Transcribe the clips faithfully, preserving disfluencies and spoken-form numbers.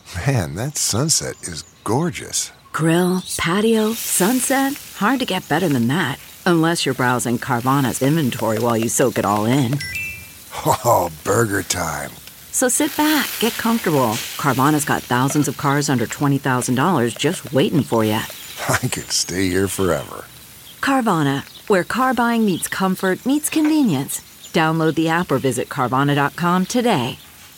Man, that sunset is gorgeous. Grill, patio, sunset. Hard to get better than that. Unless you're browsing Carvana's inventory while you soak it all in. Oh, burger time. So sit back, get comfortable. Carvana's got thousands of cars under twenty thousand dollars just waiting for you. I could stay here forever. Carvana, where car buying meets comfort, meets convenience. Download the app or visit Carvana dot com today.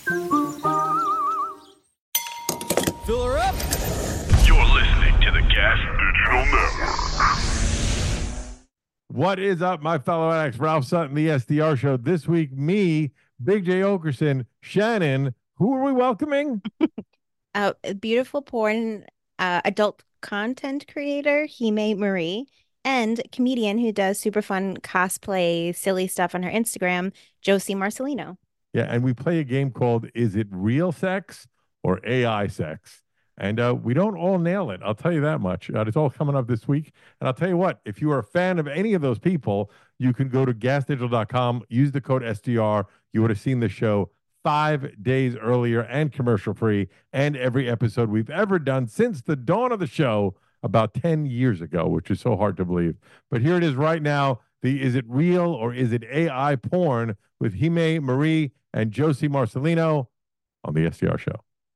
Fill her up. You're listening to the Gas Digital Network. What is up, my fellow addicts? Ralph Sutton, the S D R Show. This week, me, Big J. Okerson, Shannon. Who are we welcoming? uh, a beautiful porn uh, adult content creator, Hime Marie, and comedian who does super fun cosplay, silly stuff on her Instagram, Josie Marcelino. Yeah, and we play a game called Is It Real Sex or A I Sex? And uh, we don't all nail it. I'll tell you that much. Uh, it's all coming up this week. And I'll tell you what, if you are a fan of any of those people, you can go to gas digital dot com, use the code S D R. You would have seen the show five days earlier and commercial free, and every episode we've ever done since the dawn of the show about ten years ago, which is so hard to believe. But here it is right now. The Is It Real or Is It A I Porn with Hime Marie and Josie Marcelino on the S D R Show.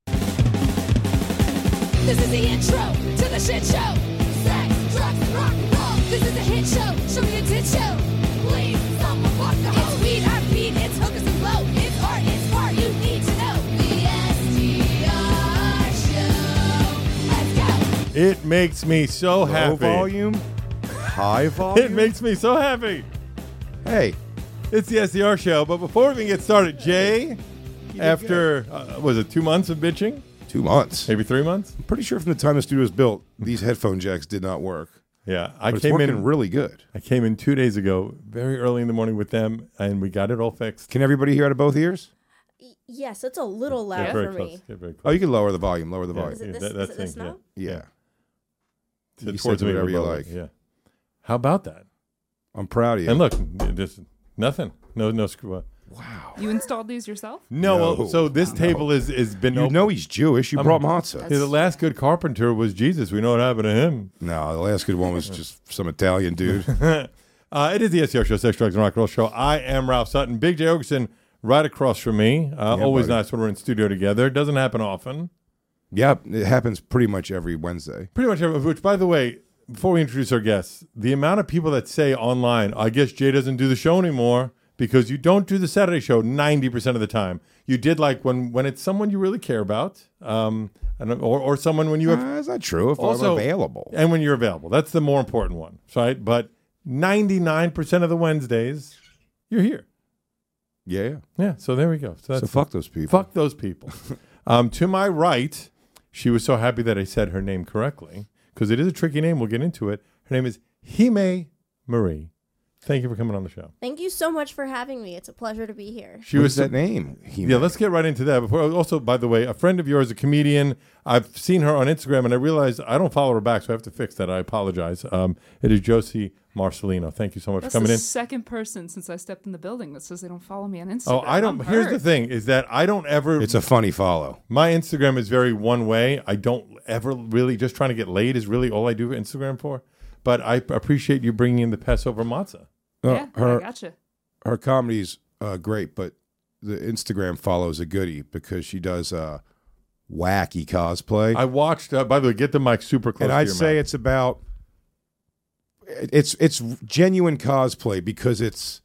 This is the intro to the shit show. Sex, drugs, rock and roll. This is a hit show. Show me a tit show. Please, someone fuck the hoe. It's weed, I beat, it's hookers and blow. It's art, it's art, you need to know. The S D R Show. Let's go. It makes me so Low happy. volume, high volume. It makes me so happy. Hey, It's the S D R Show. But before we even get started, Jay, after, uh, was it two months of bitching? two months. Maybe three months? I'm pretty sure from the time the studio was built, these headphone jacks did not work. Yeah. But I it's came working in really good. I came in two days ago, very early in the morning with them, and we got it all fixed. Can everybody hear out of both ears? Yes, it's a little Get loud very for close. me. Get very close. Oh, you can lower the volume. Lower the Yeah. volume. Is it this, That- that is it this thing, yeah. now? Yeah. To- You towards said me, whatever you lower. like. Yeah. How about that? I'm proud of you. And look, there's nothing. No, no screw up. Wow. You installed these yourself? No, No. well, so this table is is been You open. know he's Jewish. You I'm- brought matzah. Yeah, the last good carpenter was Jesus. We know what happened to him. No, the last good one was just some Italian dude. uh, it is the S D R Show, Sex, Drugs, and Rock and Roll Show. I am Ralph Sutton. Big J. Okerson right across from me. Uh, Yeah, always buddy. nice when we're in studio together. It doesn't happen often. Yep, it happens pretty much every Wednesday. Pretty much every, which, by the way, before we introduce our guests, the amount of people that say online, I guess Jay doesn't do the show anymore because you don't do the Saturday show ninety percent of the time. You did like when, when it's someone you really care about, um, and, or, or someone when you have... Uh, that's not true. If Also- I'm available. And when you're available. That's the more important one, right? But ninety-nine percent of the Wednesdays, you're here. Yeah. Yeah, so there we go. So, So that's fuck those people. fuck those people. um, to my right, she was so happy that I said her name correctly, because it is a tricky name. We'll get into it. Her name is Hime Marie. Thank you for coming on the show. Thank you so much for having me. It's a pleasure to be here. She What was is that name? He Yeah, let's get right into that. Before, also, by the way, a friend of yours, a comedian. I've seen her on Instagram, and I realized I don't follow her back, so I have to fix that. I apologize. Um, it is Josie Marcelino. Thank you so much That's for coming the in. second person since I stepped in the building that says they don't follow me on Instagram. Oh, I don't. I'm Here's the hurt. thing: is that I don't ever. It's a funny follow. My Instagram is very one way. I don't ever really just trying to get laid is really all I do Instagram for. But I appreciate you bringing in the Passover matzah. Uh, Yeah, her I gotcha. her comedy's uh, great, but the Instagram follows a goodie because she does uh, wacky cosplay. I watched. Uh, by the way, get the mic super close. and to I'd your say mouth. it's about it's it's genuine cosplay because it's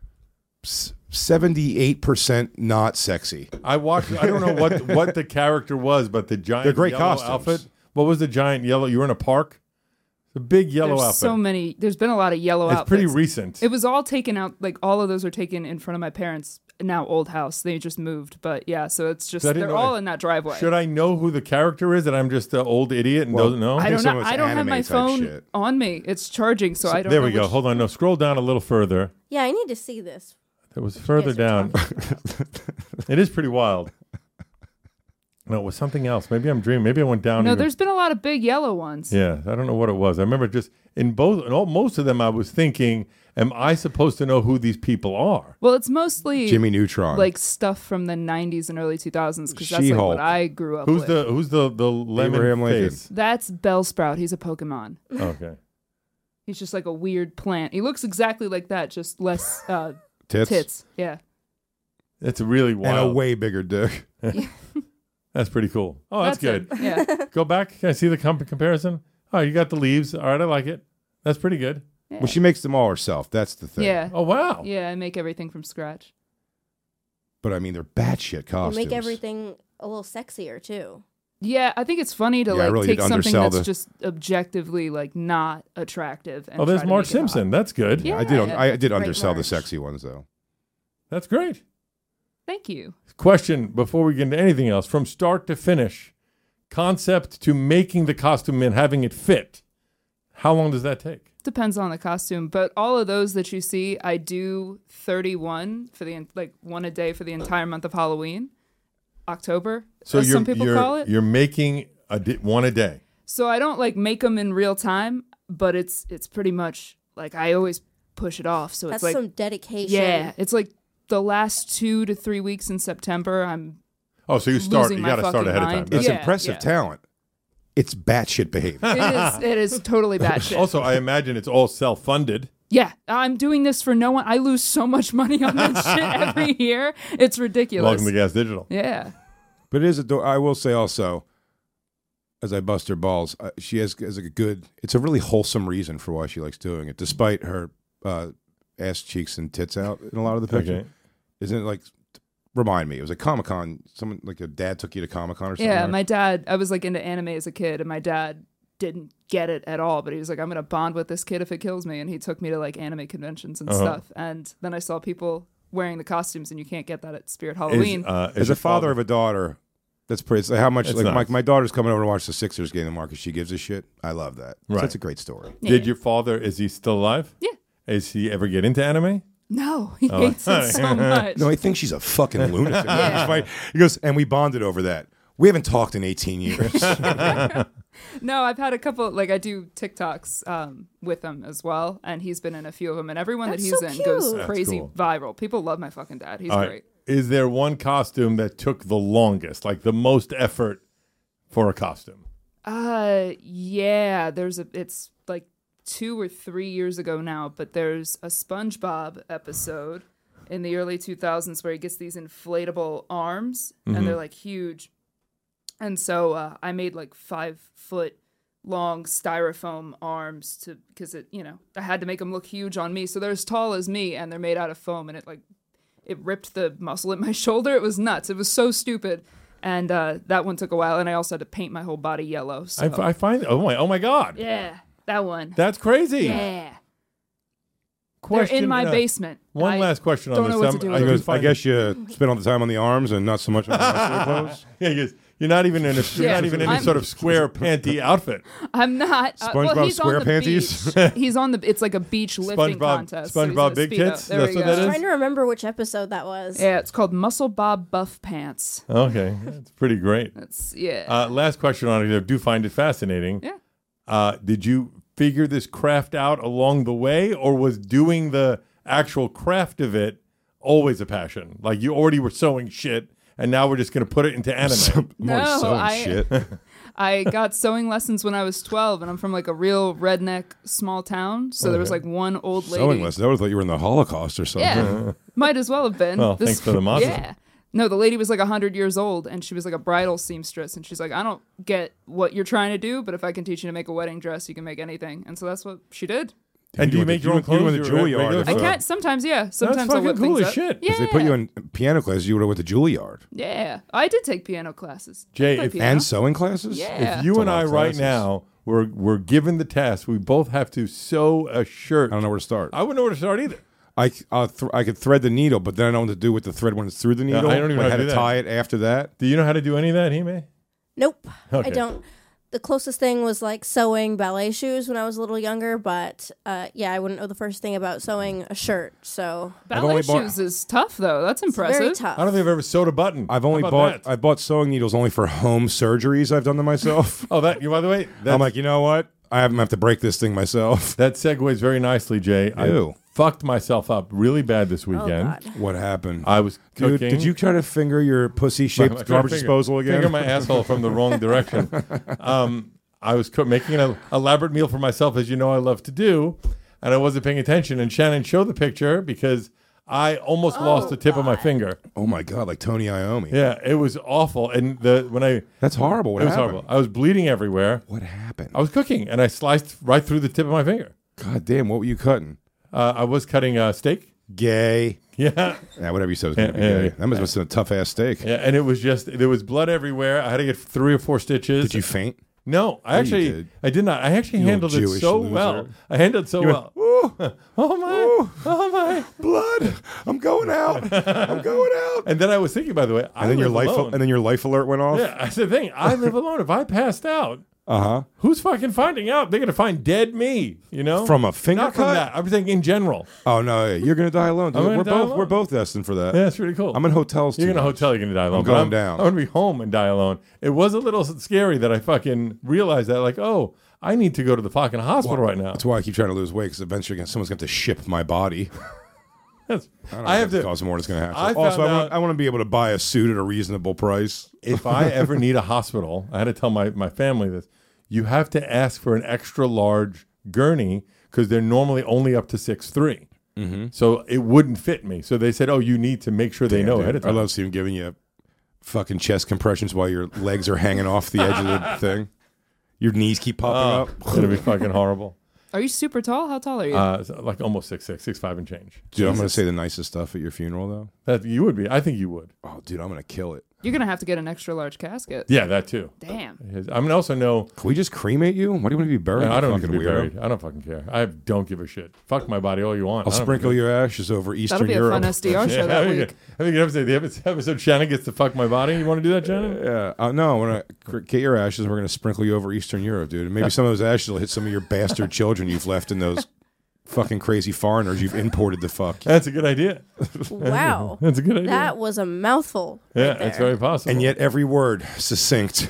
seventy-eight percent not sexy. I watched. I don't know what what the character was, but the giant They're great yellow costumes. outfit. What was the giant yellow? You were in a park. The big yellow There's outfit. so many. There's been a lot of yellow it's outfits. pretty recent. It was all taken out. Like all of those are taken in front of my parents' now old house. They just moved, but yeah. So it's just So I didn't they're know all I- in that driveway. Should I know who the character is? And I'm just an old idiot and Well, doesn't know. I don't some know. of it's I don't have anime my type phone shit. on me. It's charging, so, I don't. there know we go. which- Hold on. No, scroll down a little further. Yeah, I need to see this. It was further guys are down. It is pretty wild. No, it was something else. Maybe I'm dreaming. Maybe I went down. No, even- there's been a lot of big yellow ones. Yeah, I don't know what it was. I remember just in both, in all, most of them, I was thinking, am I supposed to know who these people are? Well, it's mostly Jimmy Neutron. like stuff from the nineties and early two thousands because that's like She-Hulk. what I grew up Who's with. the Who's the the lemon Abraham Lincoln. face? That's Bellsprout. He's a Pokemon. Okay. He's just like a weird plant. He looks exactly like that, just less uh, Tits. tits. Yeah. It's really And wild. a way bigger dick. That's pretty cool. Oh, that's, That's good. it. Yeah. Go back. Can I see the comp- comparison? Oh, you got the leaves. All right, I like it. That's pretty good. Yeah. Well, she makes them all herself. That's the thing. Yeah. Oh, wow. Yeah, I make everything from scratch. But I mean, they're batshit You costumes. make everything a little sexier too. Yeah, I think it's funny to Yeah, I like really take did something undersell that's the- just objectively like not attractive. And Oh, there's try to Marge make it hot. Simpson. That's good. Yeah. I did. I did Great undersell the Marge. sexy ones though. That's great. Thank you. Question before we get into anything else: from start to finish, concept to making the costume and having it fit, how long does that take? Depends on the costume, but all of those that you see, I do thirty-one for the like one a day for the entire month of Halloween, October, So as you're some people you're, call it. you're making a di- one a day. So I don't like make them in real time, but it's it's pretty much like I always push it off. So That's it's like some dedication. yeah, it's like the last two to three weeks in September. I'm Oh, so you start. Losing You my got to start fucking ahead of time. mind. That's It's Yeah, impressive yeah. talent. It's batshit behavior. it is it is totally bad shit. Also, I imagine it's all self-funded. Yeah, I'm doing this for no one. I lose so much money on that shit every year. It's ridiculous. Welcome to Gas Digital. Yeah. But it is. A, I will say also, as I bust her balls, uh, she has, has a good. It's a really wholesome reason for why she likes doing it, despite her uh, ass cheeks and tits out in a lot of the pictures. Okay. Isn't it like? Remind me, it was a Comic Con. Someone like a dad took you to Comic Con or something. Yeah, right? my dad, I was like into anime as a kid, and my dad didn't get it at all, but he was like, I'm going to bond with this kid if it kills me. And he took me to like anime conventions and Uh-huh. stuff. And then I saw people wearing the costumes, and you can't get that at Spirit Halloween. Is, uh, is As your a father of a daughter, that's pretty. It's like how much It's like nice. my, my daughter's coming over to watch the Sixers game, and Marcus, she gives a shit. I love that. So Right. that's a great story. Did your father? Is he still alive? Yeah. Is he ever get into anime? No, he Oh. hates it so much. No, he thinks she's a fucking lunatic. Yeah. He's like- He goes, and we bonded over that. We haven't talked in eighteen years. No, I've had a couple, like I do TikToks um, with him as well, and he's been in a few of them, and everyone That's that he's so in goes cute. That's crazy cool. viral. People love my fucking dad. He's All right. great. Is there one costume that took the longest, like the most effort for a costume? Uh, yeah, there's a, it's like two or three years ago now, but there's a SpongeBob episode in the early two thousands where he gets these inflatable arms and they're like huge. And so uh, I made like five foot long styrofoam arms to, because it, you know, I had to make them look huge on me. So they're as tall as me and they're made out of foam, and it like, it ripped the muscle in my shoulder. It was nuts. It was so stupid. And uh, that one took a while. And I also had to paint my whole body yellow. So. I, I find. Oh my! Oh my God! Yeah, that one. That's crazy. Yeah. Question, They're in my uh, basement. One I last question on don't this. know what Um, to do I with He it. do goes, I find guess you spend all the time on the arms and not so much on the rest of the clothes. Yeah, he goes, you're not even in a. You're Yeah, not even in any I'm- sort of square panty outfit. I'm not. Uh, well, SpongeBob he's on square the panties? beach. He's on the. It's like a beach lifting SpongeBob- contest. so he's in SpongeBob a Big Speedo. Tits? There That's we what go. that is? Trying to remember which episode that was. Yeah, it's called Muscle Bob Buff Pants. Okay, that's pretty great. That's yeah. Uh, last question on it. I do find it fascinating. Yeah. Uh, did you figure this craft out along the way, or was doing the actual craft of it always a passion? Like you already were sewing shit, and now we're just going to put it into anime. More No, sewing I- shit. I got sewing lessons when I was twelve, and I'm from like a real redneck small town. So there was like one old lady. Sewing lessons. I would have thought you were in the Holocaust or something. Yeah, might as well have been. Well, thanks for the mazel. Yeah. No, the lady was like one hundred years old, and she was like a bridal seamstress. And she's like, I don't get what you're trying to do, but if I can teach you to make a wedding dress, you can make anything. And so that's what she did. And do you went make to- your own you went- you clothes? went to You're Juilliard regular if, I uh, folk? can't. Sometimes, yeah. Sometimes I'll fucking whip cool things as up. shit. Yeah. If they put you in piano classes, you would have went to Juilliard. Yeah, I did take piano classes. I Jay, play if- piano. And sewing classes? Yeah. If you It's a and lot I of right classes. now were were given the task, we both have to sew a shirt. I don't know where to start. I wouldn't know where to start either. I, uh, th- I could thread the needle, but then I don't know what to do with the thread when it's through the Yeah, I needle. don't even know I how had to to do that. tie it after that. Do you know how to do any of that, Hime? Nope. Okay. I don't. the closest thing was like sewing ballet shoes when I was a little younger, but uh, yeah, I wouldn't know the first thing about sewing a shirt. So ballet shoes is tough, though. That's impressive. Very tough. I don't think I've ever sewed a button. I've only How bought about that? I bought sewing needles only for home surgeries I've done to myself. Oh, that you. By the way, I'm like, you know what? I have, have to break this thing myself. That segues very nicely, Jay. Ew. I fucked myself up really bad this weekend. God. What happened? I was Dude, cooking. did you try to finger your pussy-shaped I tried to garbage finger- disposal again? Finger my asshole from the wrong direction. Um, I was co- making an elaborate meal for myself, as you know I love to do, and I wasn't paying attention. And Shannon showed the picture because I almost lost the tip of my finger. Oh my God, like Tony Iommi. Yeah, it was awful. And the when I That's horrible. What it was happened? horrible. I was bleeding everywhere. What happened? I was cooking, and I sliced right through the tip of my finger. God damn, what were you cutting? Uh, I was cutting a steak. Gay. Yeah. Yeah, whatever you said was going to Yeah, be yeah, gay. yeah. That must have been a tough-ass steak. Yeah, and it was just there was blood everywhere. I had to get three or four stitches. Did you faint? No, I you actually did. I did not. I actually You handled it Jewish so loser. well. I handled it so You well. went, Ooh, Oh my! Ooh. Oh my! blood! I'm going out! I'm going out! And then I was thinking, by the way, I And then your live life, alone. and then your life alert went off. Yeah, that's the thing. I live alone. If I passed out, Uh huh. who's fucking finding out? They're gonna find dead me. You know, From a finger Not from cut? that. I'm saying in general. Oh no, you're gonna die alone. Dude. I'm gonna We're die both alone. we're both destined for that. Yeah, that's really cool. I'm in hotels. You're too in a much. hotel. You're gonna die alone. I'm but going down. I'm gonna be home and die alone. It was a little scary that I fucking realized that. Like, oh, I need to go to the fucking hospital right now. That's why I keep trying to lose weight because eventually someone's going to ship my body. That's- I, don't I know have if it to. costs more than it's going to have. I To. Also, found I want, out- I want to be able to buy a suit at a reasonable price. If I ever need a hospital, I had to tell my, my family this. You have to ask for an extra large gurney because they're normally only up to six three. Mm-hmm. So it wouldn't fit me. So they said, oh, you need to make sure they know ahead of I time. love seeing giving you fucking chest compressions while your legs are hanging off the edge of the thing. Your knees keep popping Oh, up. it'll be fucking horrible. Are you super tall? How tall are you? Uh, so like almost six six, six five and change. Dude, I'm going to say the nicest stuff at your funeral, though. That you would be. I think you would. Oh, dude, I'm going to kill it. You're gonna have to get an extra large casket. Yeah, that too. Damn. I mean, also know. Can we just cremate you? Why do you want to be buried? I you don't need to fucking be weirdo? buried. I don't fucking care. I don't give a shit. Fuck my body all you want. I'll I don't sprinkle give a- your ashes over Eastern That'll be a Europe. fun S D R show Yeah, that I think, week. I think episode, the episode, episode Shannon gets to fuck my body. You want to do that, Shannon? Yeah, uh, no, we're gonna get your ashes. And we're gonna sprinkle you over Eastern Europe, dude. And maybe some of those ashes will hit some of your bastard children you've left in those fucking crazy foreigners you've imported to fuck. That's a good idea. Wow. That's a good idea. That was a mouthful. yeah, right it's there. very possible. And yet every word succinct.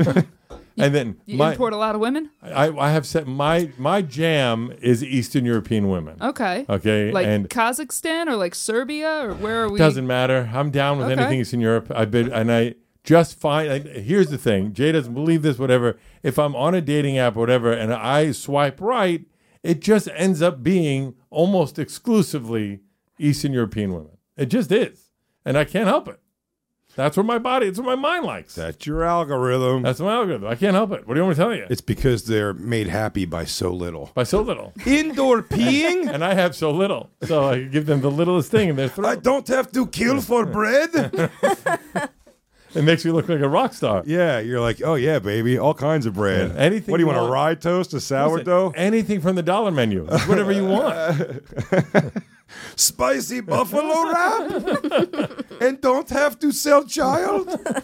and then You my, import a lot of women? I, I have said my my jam is Eastern European women. Okay. Okay, Like and Kazakhstan or like Serbia or where are we? doesn't matter. I'm down with Okay. anything Eastern Europe. I've been and I just find. I, here's the thing: Jay doesn't believe this. Whatever. If I'm on a dating app, or whatever, and I swipe right, it just ends up being almost exclusively Eastern European women. It just is, and I can't help it. That's what my body. It's what my mind likes. That's your algorithm. That's my algorithm. I can't help it. What do you want me to tell you? It's because they're made happy by so little. By so little. Indoor peeing? And I have so little. So I give them the littlest thing in their throat. I don't have to kill for bread. It makes me look like a rock star. Yeah, you're like, oh yeah, baby, all kinds of bread. Yeah, anything What do you you want? want. A rye toast, a sourdough, Listen, anything from the dollar menu. It's whatever you want. spicy buffalo wrap, and don't have to sell child.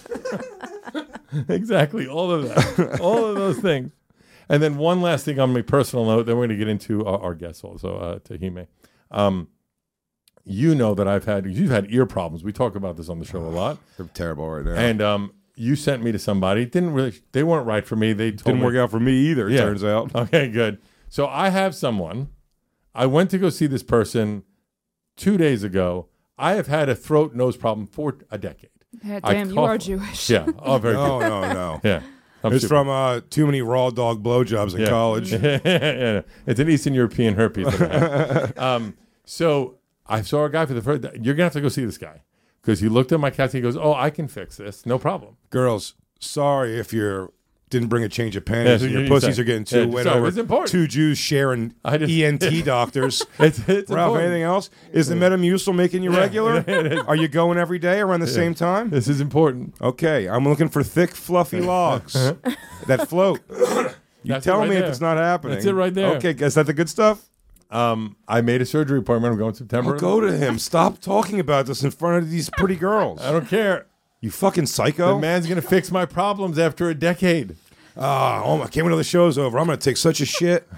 Exactly. All of that. All of those things. And then one last thing on my personal note, then we're going to get into our, our guests also, uh, Tahime. Um, you know that I've had, you've had ear problems. We talk about this on the show a lot. They're terrible right now. And um, you sent me to somebody. Didn't really, they weren't right for me. They told Didn't me, work out for me either, it Yeah. turns out. Okay, good. So I have someone. I went to go see this person two days ago. I have had a throat nose problem for a decade. Yeah, I damn, you cough- are Jewish. Yeah. Oh, very No, good. no, no. Yeah. I'm It's super- from uh, too many raw dog blowjobs in Yeah. college. Yeah. It's an Eastern European herpes. that I have. um, so I saw a guy for the first. You're gonna have to go see this guy because he looked at my cat. He goes, "Oh, I can fix this. No problem." Girls, sorry if you didn't bring a change of panties Yeah, and your you pussies say- are getting too Yeah, wet sorry, over it's important. two Jews sharing I just- E N T doctors. It's, it's Ralph, important. anything else? Is the Metamucil making you Yeah, regular? it is. Are you going every day around the same time? This is important. Okay, I'm looking for thick, fluffy logs that float. You That's tell it right me if there. it's not happening. That's it right there. Okay, is that the good stuff? Um, I made a surgery appointment. I'm going September. I'll go to him. Stop talking about this in front of these pretty girls. I don't care. You fucking psycho. The man's gonna fix my problems after a decade. Ah, oh, I can't wait till the show's over. I'm gonna take such a shit.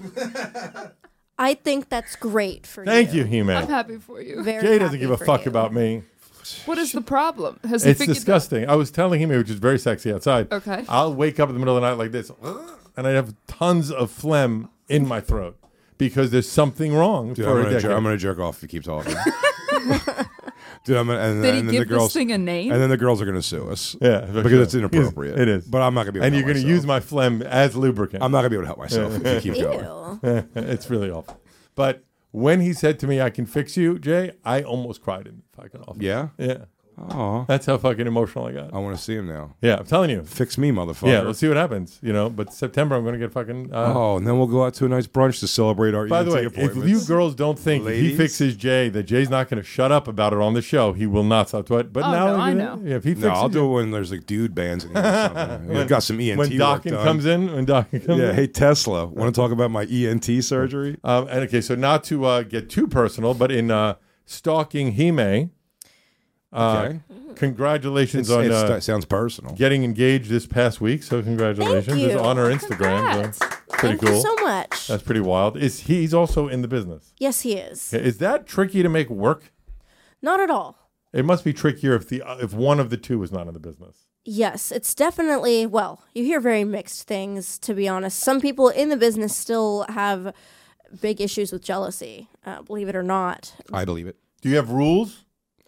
I think that's great for Thank you. you, He-Man. I'm happy for you. Very Jay doesn't happy give a for fuck you. about me. What is the problem? Has he It's figured disgusting. I was telling him, which is very sexy outside. Okay. I'll wake up in the middle of the night like this, and I have tons of phlegm in my throat because there's something wrong. Dude, for I'm a gonna, decade. jer- I'm gonna jerk off if you keep talking. Dude, I'm gonna, and, Did he and then give the girls, this thing a name? and then the girls are gonna sue us. Yeah, for because sure. it's inappropriate. It is. But I'm not gonna be. Able And to you're help going to myself. use my phlegm as lubricant. I'm not gonna be able to help myself if you keep going. It's really awful. But when he said to me, "I can fix you," Jay, I almost cried in the fucking office. Yeah. Yeah. Oh, That's how fucking emotional I got. I want to see him now. Yeah, I'm telling you. Fix me, motherfucker. Yeah, let's see what happens. You know, but September I'm going to get fucking. Uh, Oh, and then we'll go out to a nice brunch to celebrate our. By E N the T way, if appointments. you girls don't think if he Ladies? fixes Jay, that Jay's not going to shut up about it on the show, he will not stop. But but Oh, now no, I you know. Yeah, if he fixes no, I'll you- do it when there's like dude bands in here or something. We've got some E N T when work Dawkins done. comes in. When Dawkins comes Yeah, in. hey Tesla, want to talk about my E N T surgery? Um, and okay, so not to uh, get too personal, but in uh, stalking Hime, uh, Okay. congratulations It's, on it's, uh, that sounds personal. getting engaged this past week. So congratulations! Thank It's you. on her Instagram. Congrats. So pretty Thank cool. you so much. That's pretty wild. Is he's also in the business? Yes, he is. Is that tricky to make work? Not at all. It must be trickier if the uh, if one of the two is not in the business. Yes, it's definitely, well, you hear very mixed things, to be honest. Some people in the business still have big issues with jealousy, uh, believe it or not. I believe it. Do you have rules?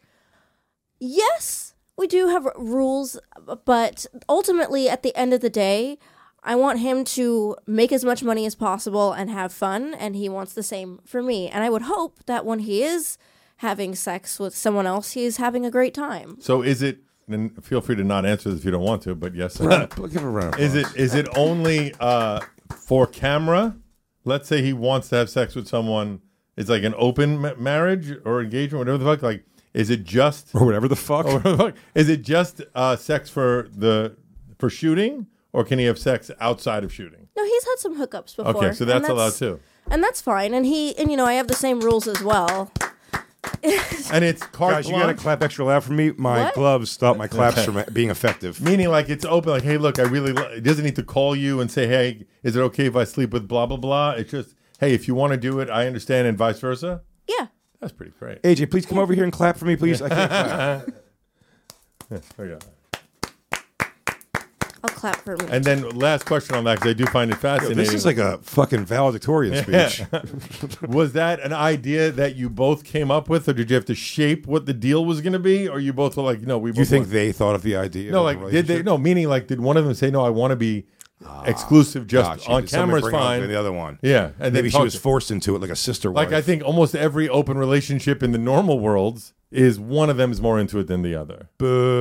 Yes, we do have r- rules, but ultimately, at the end of the day, I want him to make as much money as possible and have fun, and he wants the same for me. And I would hope that when he is having sex with someone else, he's having a great time. So is it? And feel free to not answer this if you don't want to. But yes, Give it a round of is applause. it is it only uh, for camera? Let's say he wants to have sex with someone. It's like an open ma- marriage or engagement, whatever the fuck. Like, is it just or whatever the fuck? or whatever the fuck. Is it just uh, sex for the for shooting, or can he have sex outside of shooting? No, he's had some hookups before. Okay, so and that's allowed too. And that's fine. And he, and you know, I have the same rules as well. And it's carte Guys, you got to blanche? clap extra loud for me. My What? gloves stop my claps from being effective. Meaning, like, it's open, like, hey, look, I really, lo-. It doesn't need to call you and say, hey, is it okay if I sleep with blah, blah, blah? It's just, hey, if you want to do it, I understand, and vice versa. Yeah. That's pretty great. A J, please come over here and clap for me, please. I can't clap. Yeah, okay. I'll clap for me. And then last question on that, because I do find it Yo, fascinating. this is like a fucking valedictorian speech. Was that an idea that you both came up with, or did you have to shape what the deal was going to be, or you both were like, no, we both You think want-" they thought of the idea? No, of like, a did they, relationship? no, meaning, like, did one of them say, no, I want to be exclusive just Gotcha. on Did somebody camera is bring up fine. The other one. Yeah. And Maybe then she talk was to- forced into it like a sister Like, wife. I think almost every open relationship in the normal worlds is one of them is more into it than the other.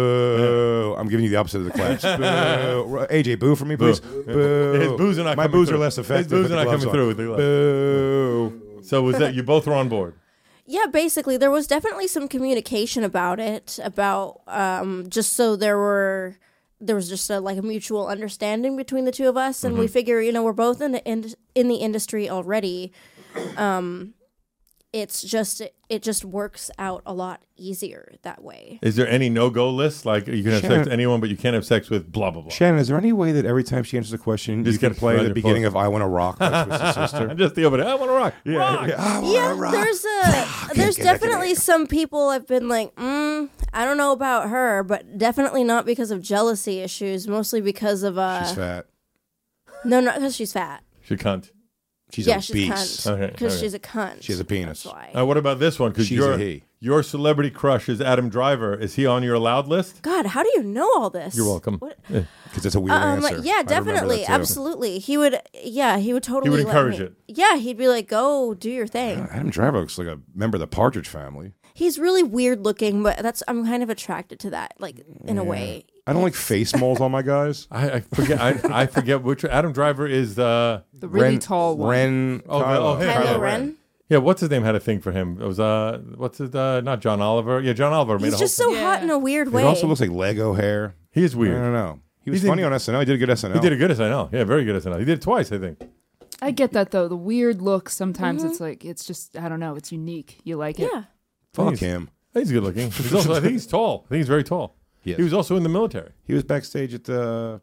Boo. I'm giving you the opposite of the claps. Boo. A J, boo for me, please. Boo. His boos are not My coming boos through. are less His effective. boos with are the not gloves coming on. through with the gloves. Boo. So was that you both were on board? Yeah, basically, there was definitely some communication about it, about um, just so there were, there was just a, like a mutual understanding between the two of us, and Mm-hmm. we figure, you know, we're both in the in, in the industry already. Um, it's just it just works out a lot easier that way. Is there any no-go list? Like you can have sex Shannon- with anyone, but you can't have sex with blah, blah, blah. Shannon, is there any way that every time she answers a question, Just you can get play right the your beginning post. of I Want to Rock by Twisted Sister? Just the opening. I want to rock. Yeah, Rock. yeah, I wanna Yeah, rock. there's a there's get back in definitely some people I've been like, mm, I don't know about her, but definitely not because of jealousy issues, mostly because of uh, She's fat. no, not because she's fat. She cunt. She's yeah, a she's beast. a cunt. Okay, Because okay. she's a cunt. She has a penis. That's why. Uh, what about this one? Because She's your a he. your celebrity crush is Adam Driver. Is he on your allowed list? God, how do you know all this? You're welcome. What? Because that's a weird Um, answer. yeah, I remember definitely, that too. absolutely. He would, yeah, he would totally. let encourage me- it. Yeah, he'd be like, "Go do your thing." Adam Driver looks like a member of the Partridge Family. He's really weird looking, but that's I'm kind of attracted to that, like in a way. I don't like face moles on my guys. I, I forget. I, I forget which Adam Driver is. Uh, The really Ren, tall one. Ren. Oh, Kylo. oh, him. Kylo Kylo Ren. yeah, what's his name had a thing for him? It was uh, what's his uh, not John Oliver. Yeah, John Oliver made He's a just whole. so hot Yeah. in a weird It way. also looks like Lego hair. He is I weird. don't know. He was He's in- funny on S N L. He did a good S N L. He did a good S N L. Yeah, very good S N L. He did it twice, I think. I get that though. The weird look. Sometimes Mm-hmm. it's like it's just I don't know. It's unique. You like it. yeah. Fuck He's- him. He's good looking. He's also, I think he's tall. I think he's very tall. He is. He was also in the military. He was backstage at the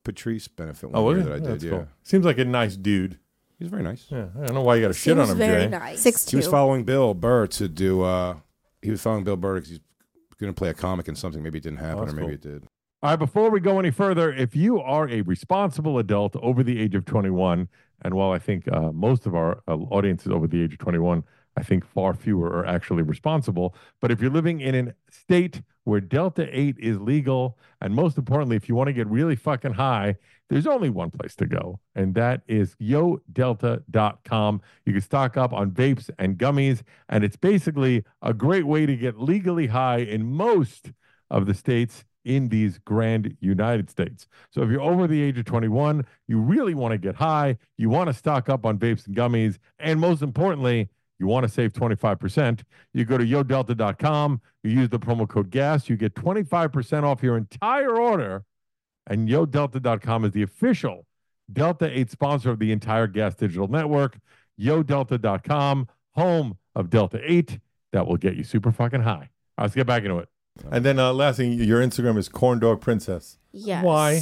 Patrice benefit one Oh, was year it? that I Yeah, did. that's Yeah, cool. Seems like a nice dude. he's very nice. Yeah, I don't know why you got to shit on Seems him, very Jay. nice. Six He was two. following Bill Burr to do. Uh, he was following Bill Burr because he's going to play a comic in something. Maybe it didn't happen, Oh, or that's maybe cool. it did. All right, before we go any further, if you are a responsible adult over the age of twenty-one, and while I think uh, most of our uh, audience is over the age of twenty-one, I think far fewer are actually responsible. But if you're living in a state where Delta eight is legal, and most importantly, if you want to get really fucking high, there's only one place to go, and that is yo delta dot com. You can stock up on vapes and gummies, and it's basically a great way to get legally high in most of the states in these grand United States. So if you're over the age of twenty-one, you really want to get high, you want to stock up on vapes and gummies, and most importantly, you want to save twenty-five percent. You go to yo delta dot com, you use the promo code GAS, you get twenty-five percent off your entire order, and yo delta dot com is the official Delta eight sponsor of the entire Gas Digital Network. yo delta dot com, home of Delta eight, that will get you super fucking high. All right, let's get back into it. And then uh, last thing, your Instagram is Corn Dog Princess. Yes. Why?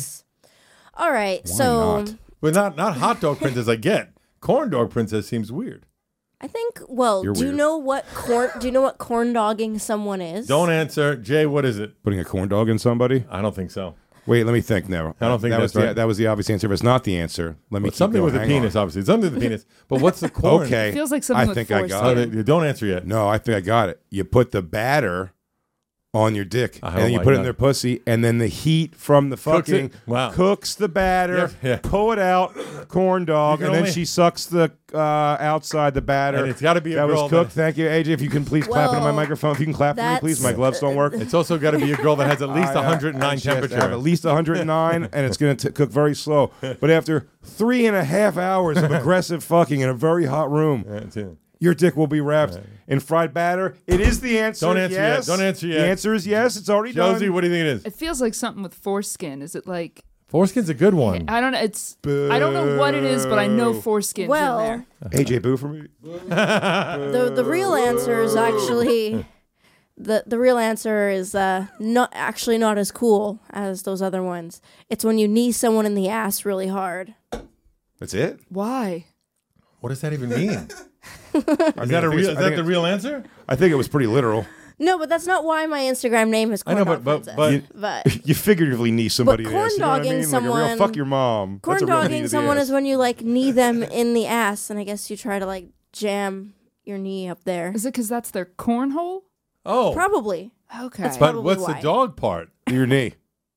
All right. Why so not? Well, not not Hot Dog Princess. I get Corn Dog Princess seems weird. I think. Well, You're do you weird. know what corn? Do you know what corn dogging someone is? Don't answer, Jay. What is it? Putting a corn dog in somebody? I don't think so. Wait, let me think now. I don't think that that's was the, right. that was the obvious answer. If it's not the answer, let me Well, keep something going. with a Hang penis, on. obviously. It's something with the penis. But what's the corn? Okay. It feels like something I with think I got Oh, foreskin. it. they- don't answer yet. No, I think I got it. You put the batter on your dick, I and don't then you like put it in that. their pussy, and then the heat from the Cooks fucking it? Wow. cooks the batter, Yeah, yeah. pull it out, corn dog, You and can then only- she sucks the uh, outside the batter. And it's gotta be a that girl was cooked. that- Thank you, A J. If you can please clap into my Well, microphone. If you can clap for me, please. My that's- gloves don't work. It's also got to be a girl that has at least I, uh, one hundred nine and she has to temperature. have at least one hundred nine, and it's going to cook very slow. But after three and a half hours of aggressive fucking in a very hot room, Yeah, it's in. your dick will be wrapped in fried batter. It is the answer. Don't answer yet. yes. Don't answer yet. The answer is yes. It's already Josie, done. what do you think it is? It feels like something with foreskin. Is it like Foreskin's a good one. I don't know. It's I don't know what it is, but I know foreskin's in Well, there. A J, boo for me. the the real answer is actually the the real answer is uh not actually not as cool as those other ones. It's when you knee someone in the ass really hard. That's it. Why? What does that even mean? I Is mean, that I a think real? it's- Is I that think the it's- real answer? I think it was pretty literal. No, but that's not why my Instagram name is I Corn know, Dog but- but- Princess. but- but You figuratively knee somebody. in the corn ass, you know what I dogging mean? Like a real someone- fuck your mom. corn That's a real knee to dogging the someone ass. is when you like knee them in the ass, and I guess you try to like jam your knee up there. Is it because that's their cornhole? Oh, Probably. Okay. That's but probably what's why. the dog part? your knee.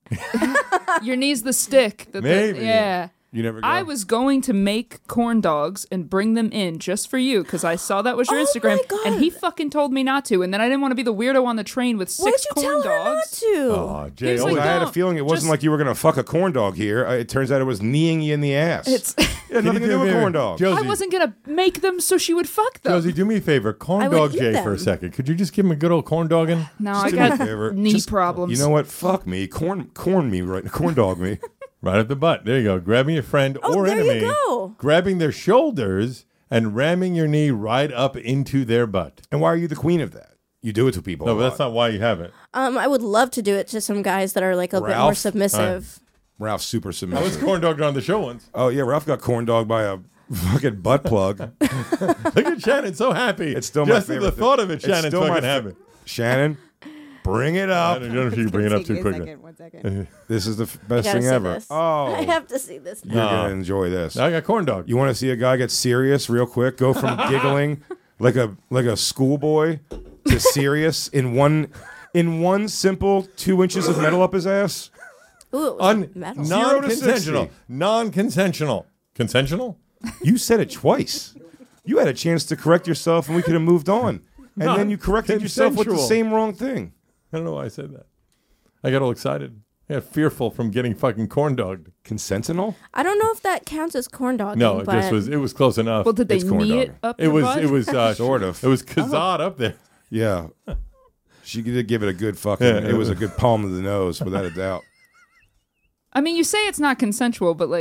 Your knee's the stick. That the- Maybe. yeah. You never. Go. I was going to make corn dogs and bring them in just for you because I saw that was your Oh Instagram, my God. and he fucking told me not to. And then I didn't want to be the weirdo on the train with Why'd six you corn tell her not dogs. to? Oh, Jay. He was always- like, I had a don't- feeling it wasn't just- like you were gonna fuck a corn dog here. Uh, It turns out it was kneeing you in the ass. It's. it had nothing to do with corn dog. Josie, I wasn't gonna make them so she would fuck them. Josie, do me a favor. Corn I would dog eat Jay for a them. second. Could you just give him a good old corn dogging? no, Just I do me a got favor. knee Just- problems. You know what? Fuck me. Corn, corn me right. Corn dog me. Right at the butt. There you go. Grabbing your friend Oh, or there enemy, you go. grabbing their shoulders and ramming your knee right up into their butt. And why are you the queen of that? You do it to people. No, a but that's lot. not why you have it. Um, I would love to do it to some guys that are like a bit more Ralph? submissive. Ralph's super I was submissive. corn dogged on the show once. Oh yeah, Ralph got corn dog by a fucking butt plug. Look at Shannon, so happy. It's still my Just at favorite. the thought of it, It's Shannon's still my fucking fa- happy. Shannon, bring it I up. don't know if you can bring it up too quickly. One second. This is the f- I best gotta thing see ever. this. Oh, I have to see this. you're No. gonna enjoy this. I got corn dog. You want to see a guy get serious real quick? Go from giggling like a like a schoolboy to serious in one in one simple two inches of metal up his ass. Ooh, it was Un- metal. Zero to non-consensual. sixty. Non-consensual. Consensual? You said it twice. You had a chance to correct yourself, and we could have moved on. And then you corrected yourself with the Non-consensual. same wrong thing. I don't know why I said that. I got all excited. I got fearful from getting fucking corn dogged. Consentinel? I don't know if that counts as corn dogging. No, it but just was. It was close enough. well, did they It's corn knee it dog. up it your was. butt? It was uh, Sort of. It was kazad up there. Yeah. She did give it a good fucking. Yeah, it was a good palm of the nose, without a doubt. I mean, you say it's not consensual, but like,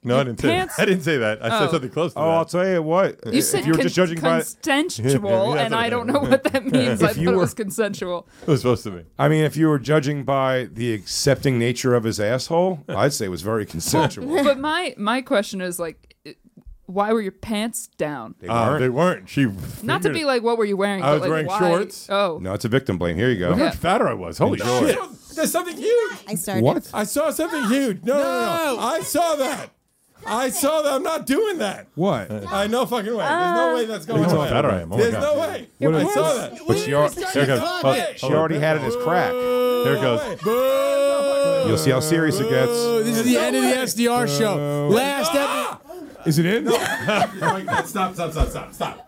No, I didn't say pants- that. I didn't say that. I Oh. said something close to Oh, that. I'll tell you what. You if said you were con- just judging by, consensual, Yeah, and that's I what don't I know meant. what that means. I If you thought it were- was consensual. It was supposed to be. I mean, if you were judging by the accepting nature of his asshole, I'd say it was very consensual. But my my question is like, it- why were your pants down? They Uh, weren't. they weren't. She Not to figured be it. like, what were you wearing? I but, was like, wearing why- shorts. Oh, No, it's a victim blame. Here you go. Look how Yeah. much fatter I was. Holy Enjoy. shit. There's something huge. I started. What? I saw something huge. No, no, no, no. I saw that. I saw that. I'm not doing that. What? I no fucking way. There's no way that's going What are you on. talking Fatter about? I am. Oh my There's God. no way. What I What saw is- that. But she, al- Here it goes. Oh, she already had it in his crack. Here it goes. You'll see how serious it gets. Oh, this is the end of the S D R show. Last episode. Is it in? Stop, stop, stop, stop, stop.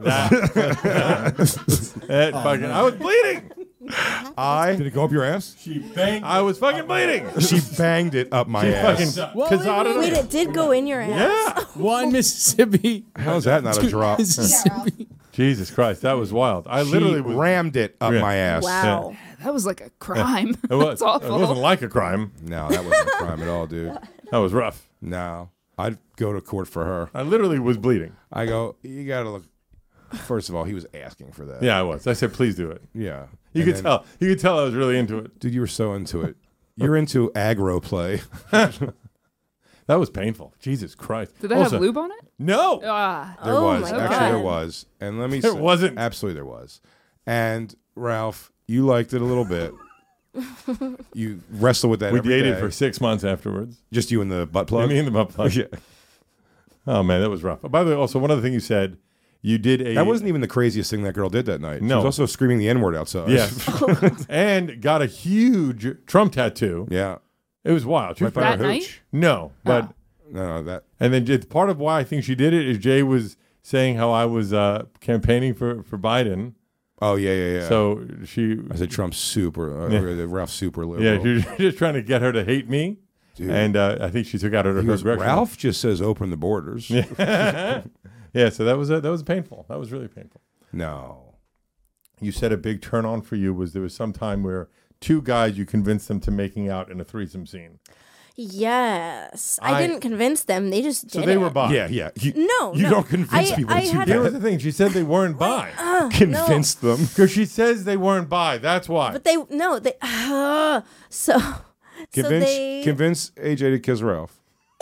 That fucking, I was bleeding. I did it go up your ass? She banged. I was fucking bleeding. She banged it up my She ass. fucking Well, kazada Wait, it did go in your ass. Yeah. One Mississippi. How's that not a drop? Mississippi. Jesus Christ, that was wild. I She literally was, rammed it up Yeah. my ass. Wow. that was like a crime. It was. That's awful. It wasn't like a crime. No, that wasn't a crime at all, dude. That was rough. No. I'd go to court for her. I literally was bleeding. I go, you got to look. First of all, he was asking for that. Yeah, I was. I said, please do it. Yeah. You And could then- tell. You could tell I was really into it. Dude, you were so into it. You're into aggro play. That was painful. Jesus Christ. Did they Also- have lube on it? No. Ah, There Oh was. my Actually, God. there was. And let me There say, wasn't. Absolutely, there was. And Ralph, you liked it a little bit. You wrestle with that We every dated day. for six months afterwards. Just you and the butt plug? Me and the butt plug. Yeah. Oh, man, that was rough. By the way, also, one other thing you said, you did a... That wasn't even the craziest thing that girl did that night. She No. was also screaming the N-word outside. Yes. And got a huge Trump tattoo. Yeah. It was wild. She Right was by That her night? hooch. No, but... No, no, that. And then just part of why I think she did it is Jay was saying how I was uh, campaigning for, for Biden. Oh, yeah, yeah, yeah. So she... I said Trump's super, uh, Yeah. or Ralph's super liberal. Yeah, she was just trying to get her to hate me. Dude. And uh, I think she took out her, He her goes, aggression. Ralph just says open the borders. Yeah. Yeah, so that was a, that was painful. That was really painful. No. You said a big turn on for you was there was some time where two guys you convinced them to making out in a threesome scene. Yes. I, I- didn't convince them. They just did So they it. were bi. Yeah, yeah. You, No, you no. don't convince I- people I to had do Here a- was that. the thing. She said they weren't bi. Uh, Convince them. Because she says they weren't bi. That's why. But they no, they uh, so so Convince, they convince A J to kiss Ralph.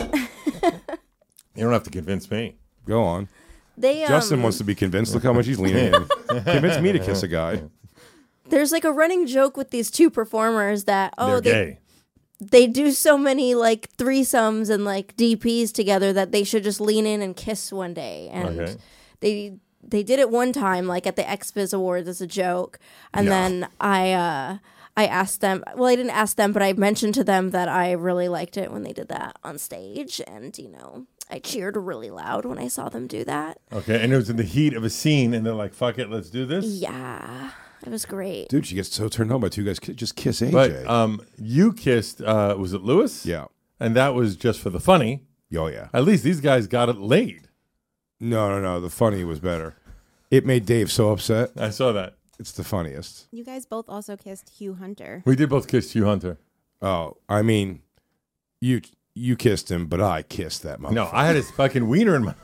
You don't have to convince me. Go on. they um, Justin wants to be convinced. Look how much he's leaning in. Convince me to kiss a guy. there's like a running joke with these two performers that oh They're they gay. they do so many like threesomes and like D Ps together that they should just lean in and kiss one day. And Okay. they they did it one time, like at the X Biz Awards as a joke. And No. then I uh I asked them well, I didn't ask them, but I mentioned to them that I really liked it when they did that on stage. And, you know, I cheered really loud when I saw them do that. Okay, and it was in the heat of a scene, and they're like, fuck it, let's do this. Yeah. It was great. Dude, she gets so turned on by two guys. Ki- Just kiss A J. But um, you kissed, uh, was it Lewis? yeah. And that was just for the funny. Oh, yeah. At least these guys got it laid. No, no, no. The funny was better. It made Dave so upset. I saw that. It's the funniest. You guys both also kissed Hugh Hunter. We did both kiss Hugh Hunter. Oh, I mean, you you kissed him, but I kissed that motherfucker. No, I had his fucking wiener in my...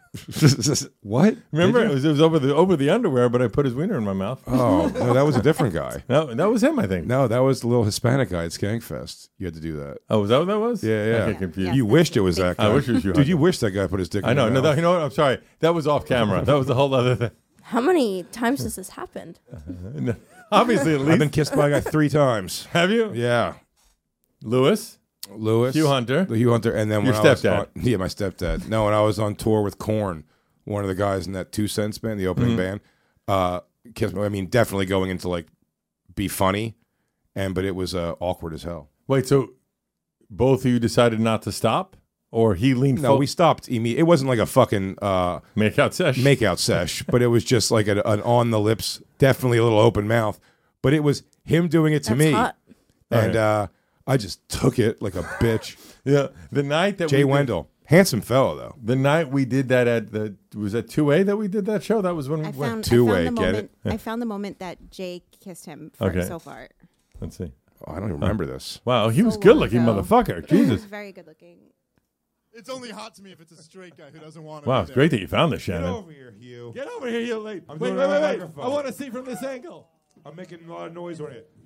What? Remember? Did It you? was, it was over the over the underwear, but I put his wiener in my mouth. Oh, no, that was a different guy. No, that was him, I think. No, that was the little Hispanic guy at Skankfest. You had to do that. Oh, was that what that was? Yeah, yeah. I get confused. Yeah. You wished it was that guy. I wish it was you, Dude, Hunter. you wish that guy put his dick in I know. your No, mouth. that, you know what? I'm sorry. That was off camera. That was a whole other thing. How many times has this happened? Obviously, at least. I've been kissed by a guy three times. Have you? Yeah. Lewis, Lewis. Hugh Hunter. The Hugh Hunter. And then Your when I was stepdad. on, yeah, my stepdad. No, when I was on tour with Korn, one of the guys in that Two Cents band, the opening Mm-hmm. band, uh, kissed me. I mean, definitely going into like be funny, and but it was uh, awkward as hell. Wait, so both of you decided not to stop? Or he leaned No, forward? we stopped. imme- It wasn't like a fucking uh, Make out session. makeout sesh, but it was just like a, an on the lips, definitely a little open mouth. But it was him doing it to That's me, hot. and Okay. uh, I just took it like a bitch. Yeah. The night that Jay we did- Wendell, handsome fellow though. the night we did that at the, was that two A that we did that show? That was when we I went. found, I Two-way, found the get moment. it? I found the moment that Jay kissed him for Okay. so far. Let's see. Oh, I don't even remember this. Wow, he was So good long looking ago. motherfucker. Jesus. Very good looking. It's only hot to me if it's a straight guy who doesn't want to. Wow, it's great that you found this, Get Shannon. over here, Hugh. Get over here, you late. I'm Wait, doing wait, it on wait, the wait. microphone. I want to see from this angle. I'm making a lot of noise on it.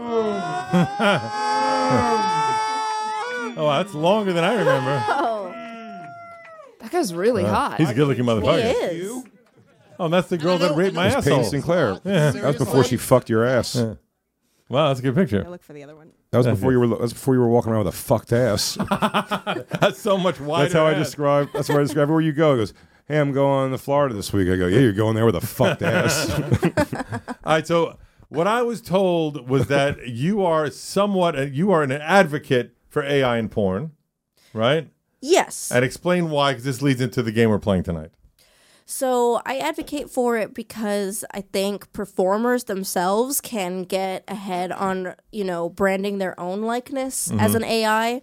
Oh, that's longer than I remember. Oh, That guy's really Uh, hot. He's a good-looking he motherfucker. is. Oh, that's the girl that raped my That's Payne asshole. Sinclair. Yeah. That was before she fucked your ass. Yeah. Wow, that's a good picture. I look for the other one. That was Thank before you. you were. That's before you were walking around with a fucked ass. That's so much wider. That's how I ass. describe. That's how I describe everywhere you go. He goes, "Hey, I'm going to Florida this week." I go, "Yeah, you're going there with a fucked ass." All right, so what I was told was that you are somewhat, uh, you are an advocate for A I in porn, right? Yes. And explain why, because this leads into the game we're playing tonight. So I advocate for it because I think performers themselves can get ahead on, you know, branding their own likeness Mm-hmm. as an A I,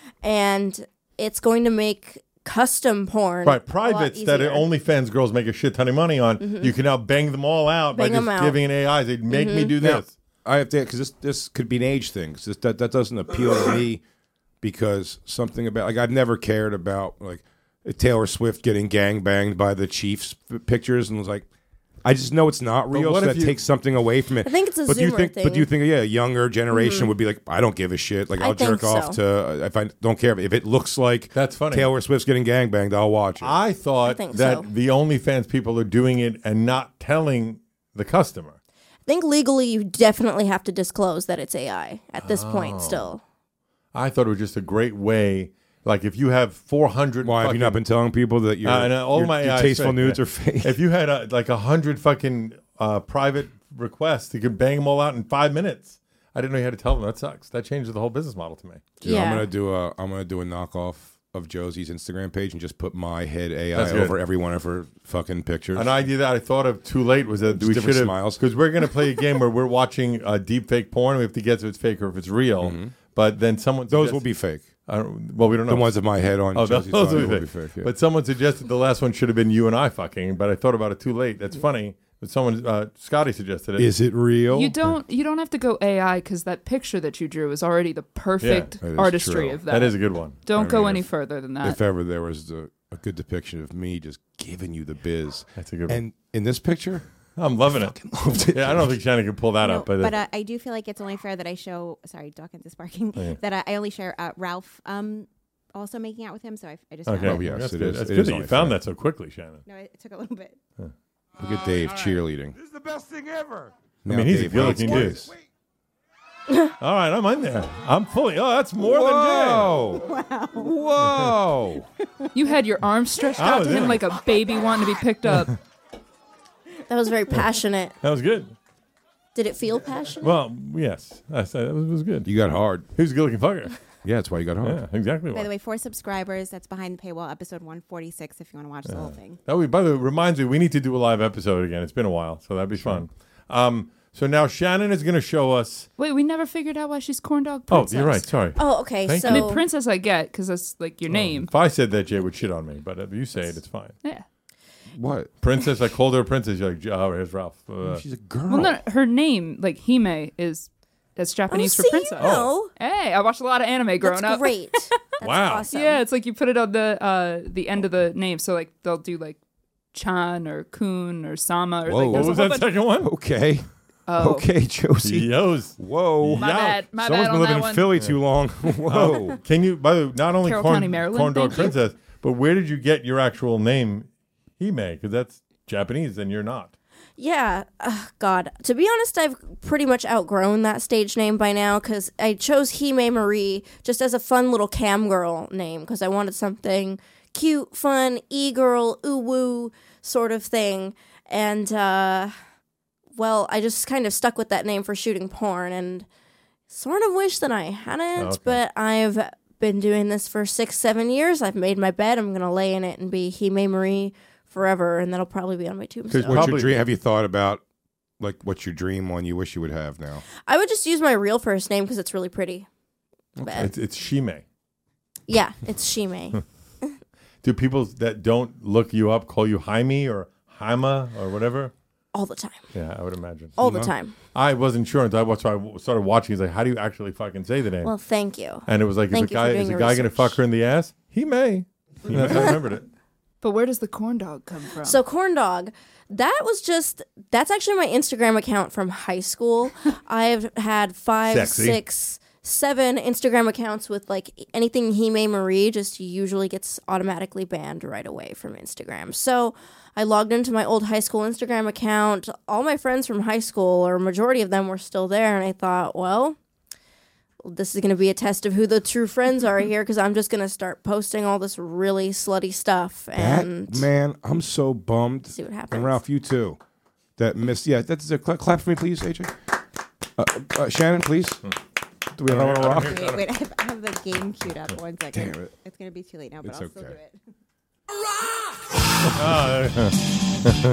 and it's going to make custom porn Right, a lot privates that easier. OnlyFans girls make a shit ton of money on, Mhm. you can now bang them all out Bang by 'em just out. giving an A I. They'd make me Mhm. do Now, this. I have to because this this could be an age thing. 'Cause this, that that doesn't appeal to me because something about like I've never cared about like Taylor Swift getting gang banged by the Chiefs f- pictures and was like. I just know it's not But real, what so if that you- takes something away from it. I think it's a but do you Zoomer think, But do you thing. think, yeah, a younger generation Mhm. would be like, I don't give a shit. Like, I I'll jerk think off so. to, uh, if I don't care. If it looks like That's funny. Taylor Swift's getting gangbanged, I'll watch it. I thought I think that so. the OnlyFans people are doing it and not telling the customer. I think legally you definitely have to disclose that it's A I at this Oh. point still. I thought it was just a great way. Like if you have four hundred. Why have you not been telling people that your, Uh, and, uh, all your, my your A I is tasteful fake, nudes yeah. are fake? If you had uh, like a hundred fucking uh, private requests, you could bang them all out in five minutes. I didn't know you had to tell them. That sucks. That changes the whole business model to me. Dude, Yeah. I'm gonna do a I'm gonna do a knockoff of Josie's Instagram page and just put my head A I That's good. over every one of her fucking pictures. An idea that I thought of too late was that Just we different should have, smiles. because we're going to play a game where we're watching uh, deep fake porn. We have to guess if it's fake or if it's real. But then someone Those suggests- will be fake. I don't, well, we don't know. The ones of my head on Oh, Josie's those body will will be be fake. fake. Yeah. But someone suggested the last one should have been you and I fucking, but I thought about it too late. That's funny. But someone, uh, Scotty suggested it. Is it real? You don't you don't have to go A I because that picture that you drew is already the perfect That is artistry true. of that. That is a good one. Don't I go mean, any if- further than that. If ever there was a, a good depiction of me just giving you the biz. That's a good one. And in this picture, I'm loving it. loved it. Yeah, I don't think Shannon can pull that No, up. But, but uh, I do feel like it's only fair that I show. Sorry, Dawkins is barking. Oh, yeah. That I, I only share uh, Ralph um also making out with him. So I, I just okay, found Oh, it. yes, that's it good. is. That's It good is that you only found fair. that so quickly, Shannon. No, it took a little bit. Look at Dave cheerleading. This is the best thing ever. I mean, he's a Dave good-looking hates dude. boys. All right, I'm in there. I'm fully. Oh, that's more Whoa! Wow. Whoa! You had your arms stretched I out was to him in. like a baby wanting to be picked up. That was very passionate. than. That was good. Did it feel passionate? Well, yes. That's, that was, was good. You got hard. He was a good-looking fucker. Yeah, that's why you got hard. Yeah, exactly. By Why. the way, for subscribers, that's behind the paywall, episode one forty-six. If you want to watch the whole thing. That would, by the way, reminds me, we need to do a live episode again. It's been a while, so that'd be fun. Um, so now Shannon is going to show us. Wait, we never figured out why she's corn dog Oh, princess. you're right. Sorry. oh, okay. Thank so I mean, princess I get because that's like your name. If I said that, Jay would shit on me. But if you say it, it's fine. Yeah. What? Princess, I called her a princess. You're like, oh, here's Ralph. Uh, She's a girl. Well, no, her name, like Hime, is that's Japanese oh, for see, princess. You know. Hey, I watched a lot of anime growing That's up. great. That's Wow. awesome. Yeah, it's like you put it on the uh, the end of the name, so like they'll do like Chan or Kun or Sama or Whoa. like what there's was a whole that bunch- second one? Okay. Oh. Okay, Josie. Yos. Whoa. My Yeah. bad. My Someone's bad been on living that in one. Philly too long. Whoa. Can you, by the way, not only Carroll corn, County, Maryland. corn dog Thank you. princess, but where did you get your actual name, Hime? Because that's Japanese and you're not. Yeah, ugh, God. To be honest, I've pretty much outgrown that stage name by now because I chose Hime Marie just as a fun little cam girl name because I wanted something cute, fun, e-girl, ooh-woo sort of thing. And, uh, well, I just kind of stuck with that name for shooting porn and sort of wish that I hadn't, Okay. but I've been doing this for six, seven years. I've made my bed. I'm going to lay in it and be Hime Marie forever, and that'll probably be on my tombstone. What's Probably- your dream? Have you thought about like what's your dream one you wish you would have now? I would just use my real first name because it's really pretty. But, It's, it's Shime. yeah, it's Shime. Do people that don't look you up call you Jaime or Haima or whatever? All the time. Yeah, I would imagine. All the time. I wasn't sure until I wa- so I started watching. He's like, how do you actually fucking say the name? Well, thank you. and it was like, thank is a you for guy doing is a your guy going to research. fuck her in the ass? He may. That's how I remembered it. But where does the corn dog come from? So corn dog, that was just that's actually my Instagram account from high school. I've had five, Sexy. six, seven Instagram accounts with like anything Hime Marie just usually gets automatically banned right away from Instagram. So I logged into my old high school Instagram account. All my friends from high school, or majority of them, were still there, and I thought, well, this is going to be a test of who the true friends are here, because I'm just going to start posting all this really slutty stuff. And That, man, I'm so bummed. See what happens. And Ralph, you too. That missed. Yeah, that's a cla- clap for me, please, A J. Uh, uh, Shannon, please. Do we have All one right, rock? I'm Wait, wait, I have, I have the game queued up. One second. Damn it. It's going to be too late now, but It's I'll still do okay. it. Oh,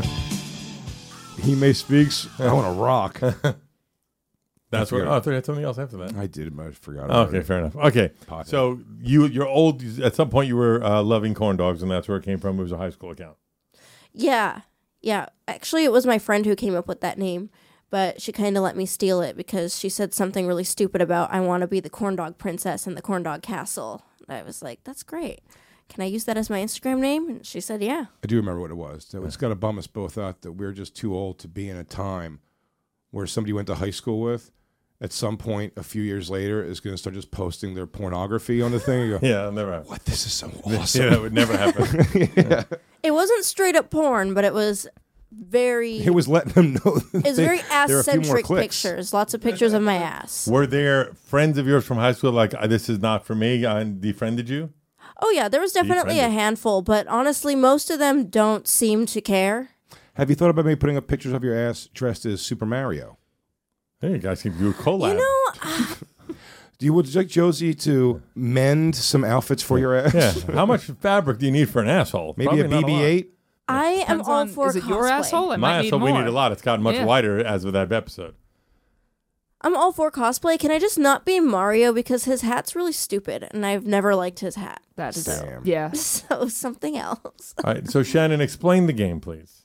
He may speaks. I want to rock. that's I what. forgot. Oh, I thought you had something else after that. I did, but I forgot. About Okay, it. fair enough. Okay, Pothead. so you you're old. At some point, you were uh, loving corn dogs, and that's where it came from. It was a high school account. yeah, yeah. Actually, it was my friend who came up with that name, but she kind of let me steal it because she said something really stupid about I want to be the corn dog princess in the corn dog castle. I was like, that's great. Can I use that as my Instagram name? And she said, yeah. I do remember what it was. So it's got to bum us both out that we're just too old to be in a time where somebody went to high school with, at some point a few years later, is going to start just posting their pornography on the thing. You go, Yeah, it'll never happen. what? This is so awesome. Yeah, that would never happen. Yeah. It wasn't straight up porn, but it was very. It was letting them know. that It's they- very there are a few more ass-centric clicks. pictures. Lots of pictures of my ass. Were there friends of yours from high school like "Uh, this is not for me and defriended you? Oh, yeah, there was definitely a Defriended. handful, but honestly, most of them don't seem to care. Have you thought about maybe putting up pictures of your ass dressed as Super Mario? Hey, you guys can do a collab. You know, Do you would you like Josie to mend some outfits for your ass? Yeah. How much fabric do you need for an asshole? Maybe Probably a not B B lot. eight? I am Depends all on- for is it your cosplay. asshole? I My might need asshole, we more. need a lot. It's gotten much Yeah. wider as of that episode. I'm all for cosplay. Can I just not be Mario because his hat's really stupid and I've never liked his hat. That's so, yeah. So something else. All right. So Shannon, explain the game, please.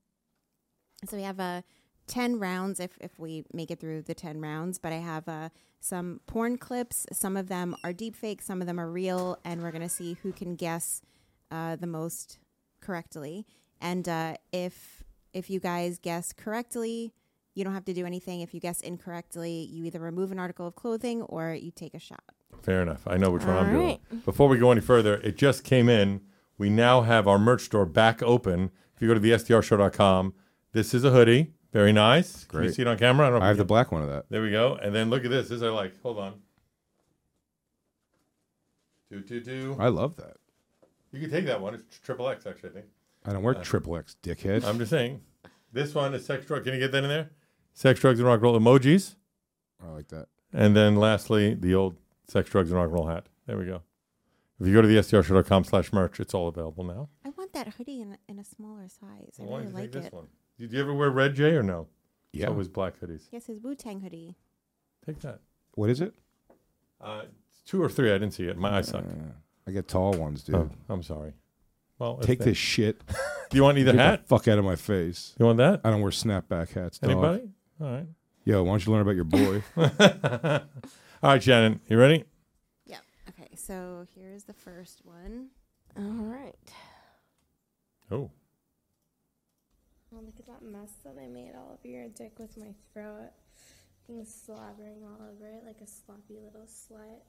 So we have uh, ten rounds if, if we make it through the ten rounds, but I have uh, some porn clips. Some of them are deep fake, some of them are real, and we're going to see who can guess uh, the most correctly. And uh, if if you guys guess correctly, you don't have to do anything. If you guess incorrectly, you either remove an article of clothing or you take a shot. Fair enough. I know which one All I'm doing. right. Before we go any further, it just came in. We now have our merch store back open. If you go to the S D R show dot com, this is a hoodie. Very nice. Can you Great. see it on camera? I, don't know if I have you the can- black one of that. There we go. And then look at this. This I like. Hold on. Two, two, two. I love that. You can take that one. It's triple X, actually, I think. I don't work triple X, dickhead. I'm just saying. This one is sex, drug. Can you get that in there? Sex, drugs, and rock and roll emojis. I like that. And then lastly, the old sex, drugs, and rock and roll hat. There we go. If you go to the S D R show dot com slash merch, it's all available now. I want that hoodie in, in a smaller size. I Why really don't you like take this it. one? Did you ever wear red, Jay, or no? Yeah. It's always black hoodies. Yes, his Wu-Tang hoodie. Take that. What is it? Uh, it's two or three. I didn't see it. My eyes suck. Uh, I get tall ones, dude. Oh, I'm sorry. Well, if Take they- this shit. Do you want either Get hat? the fuck out of my face. You want that? I don't wear snapback hats, dog. Anybody? All right. Yo, why don't you learn about your boy? All right, Shannon. You ready? Yep. Okay, so here's the first one. All right. Oh. Oh, look at that mess that I made all over your dick with my throat. Being slobbering all over it like a sloppy little slut.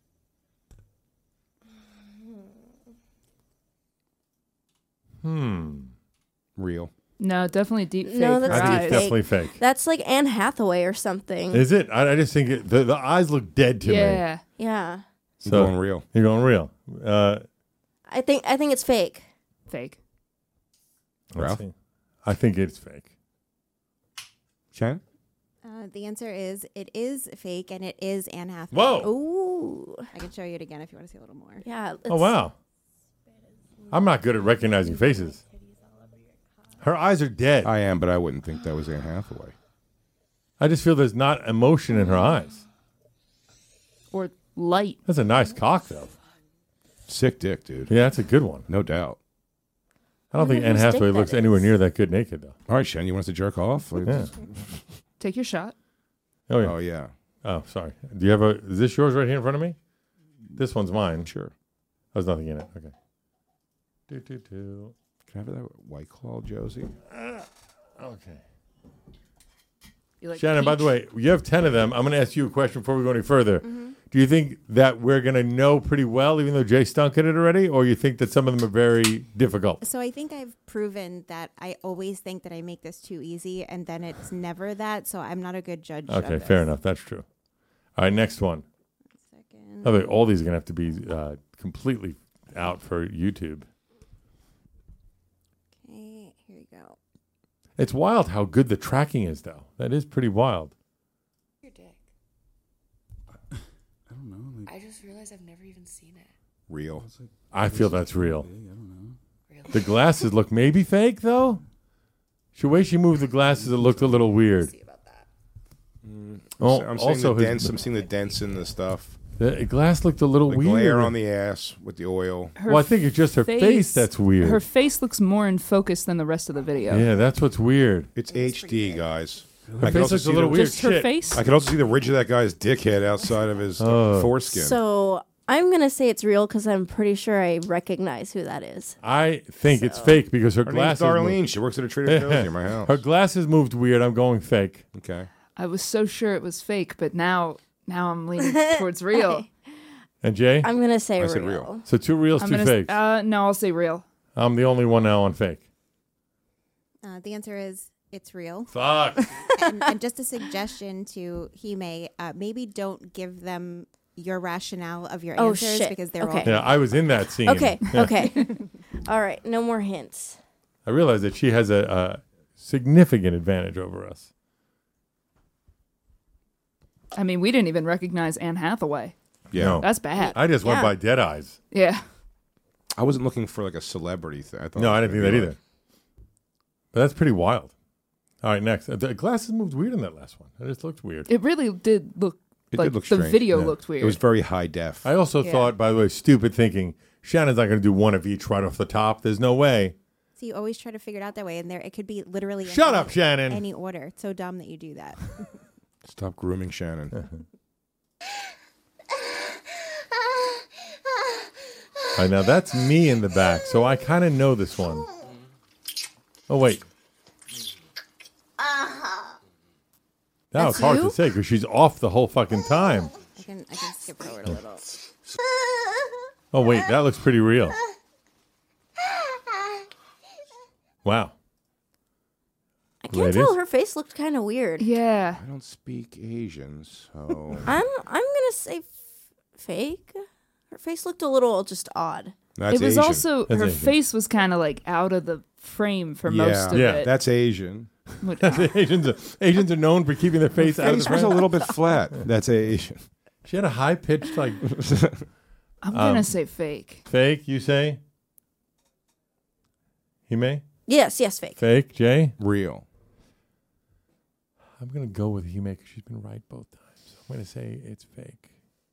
Hmm. Real. No, definitely deep fake. No, that's I think eyes. it's definitely fake. That's like Anne Hathaway or something. Is it? I, I just think it, the, the eyes look dead to me. Yeah. Yeah. I'm So- going real. You're going real. Uh, I think I think it's fake. Fake. let's Ralph? see. I think it's fake. Shannon? Uh, the answer is it is fake, and it is Anne Hathaway. Whoa. Ooh. I can show you it again if you want to see a little more. Yeah. Oh, it's- wow. I'm not good at recognizing faces. Her eyes are dead. I am, but I wouldn't think that was Anne Hathaway. I just feel there's not emotion in her eyes. Or light. That's a nice cock, though. Sick dick, dude. Yeah, that's a good one. No doubt. I don't wonder think Anne whose dick Hathaway that looks anywhere is. near that good naked, though. All right, Shannon, you want us to jerk off? Like, Yeah. Take your shot. Oh, yeah. Oh, yeah. Oh, sorry. Do you have a? Is this yours right here in front of me? This one's mine. Sure. There's nothing in it. Okay. Do, do, do. Can I have that White Claw, Josie? Uh, okay. You like Shannon, by the way, you have ten of them. I'm going to ask you a question before we go any further. Mm-hmm. Do you think that we're going to know pretty well, even though Jay stunk at it already, or you think that some of them are very difficult? So I think I've proven that I always think that I make this too easy, and then it's never that. So I'm not a good judge. Okay, of this. fair enough. That's true. All right, next one. Second. By the way, all these are going to have to be uh, completely out for YouTube. Okay, here we go. It's wild how good the tracking is, though. That is pretty wild. Your dick. I don't know. Like, I just realized I've never even seen it. Real. like, I feel that's real. big, I don't know. Really? The glasses look maybe fake, though. The way she moved the glasses, it looked a little weird. See about that. Mm. Oh, I'm seeing also the his- dents. I'm seeing the dents in the stuff. The glass looked a little The weird. glare on the ass with the oil. Her Well, I think it's just her face that's weird. Her face looks more in focus than the rest of the video. Yeah, that's what's weird. It's H D, guys. Her I can face also looks a see little the, weird. Just her Shit. face. I can also see the ridge of that guy's dickhead outside of his Oh. foreskin. So I'm gonna say it's real because I'm pretty sure I recognize who that is. I think it's fake because her, Her name's glasses. Darlene. moved- She works at a Trader Joe's near my house. Her glasses moved weird. I'm going fake. Okay. I was so sure it was fake, but now now I'm leaning towards real. And Jay? I'm gonna say I real. said real. So two reals, I'm two gonna, fakes. Uh, no, I'll say real. I'm the only one now on fake. Uh, the answer is it's real. Fuck. and, and just a suggestion to Hime, uh, maybe don't give them your rationale of your Oh, answers shit. because they're Okay. all Yeah, I was in that scene. Okay, Yeah. okay. All right, no more hints. I realized that she has a, a significant advantage over us. I mean, we didn't even recognize Anne Hathaway. Yeah. No. That's bad. I just went Yeah. by dead eyes. Yeah. I wasn't looking for like a celebrity thing. I thought No, it I was didn't think gonna that be either. But that's pretty wild. All right, next. Uh, The glasses moved weird in that last one. It just looked weird. It really did look It like did look the strange. video Yeah. looked weird. It was very high def. I also Yeah. thought, by the way, stupid thinking, Shannon's not going to do one of each right off the top. There's no way. So you always try to figure it out that way, and there it could be literally Shut any, up, Shannon. any order. It's so dumb that you do that. Stop grooming Shannon. All right, now that's me in the back, so I kind of know this one. Oh, wait. Now That's it's hard you? to say because she's off the whole fucking time. I can I can skip forward a little. Oh, wait, that looks pretty real. Wow. I can't Ladies? tell. Her face looked kind of weird. Yeah. I don't speak Asian, so I'm I'm gonna say f- fake. Her face looked a little just odd. that's it was Asian. also That's her Asian. face was kind of like out of the frame for yeah, most of Yeah, it. that's Asian. Which- Asians, are, Asians are known for keeping their face out of the Face was a frame. little bit flat. That's Asian. She had a high pitched like I'm gonna um, say fake. fake. You say? He may Yes, yes, fake. fake. Jay, Real. I'm gonna go with Hime because she's been right both times. I'm gonna say it's fake.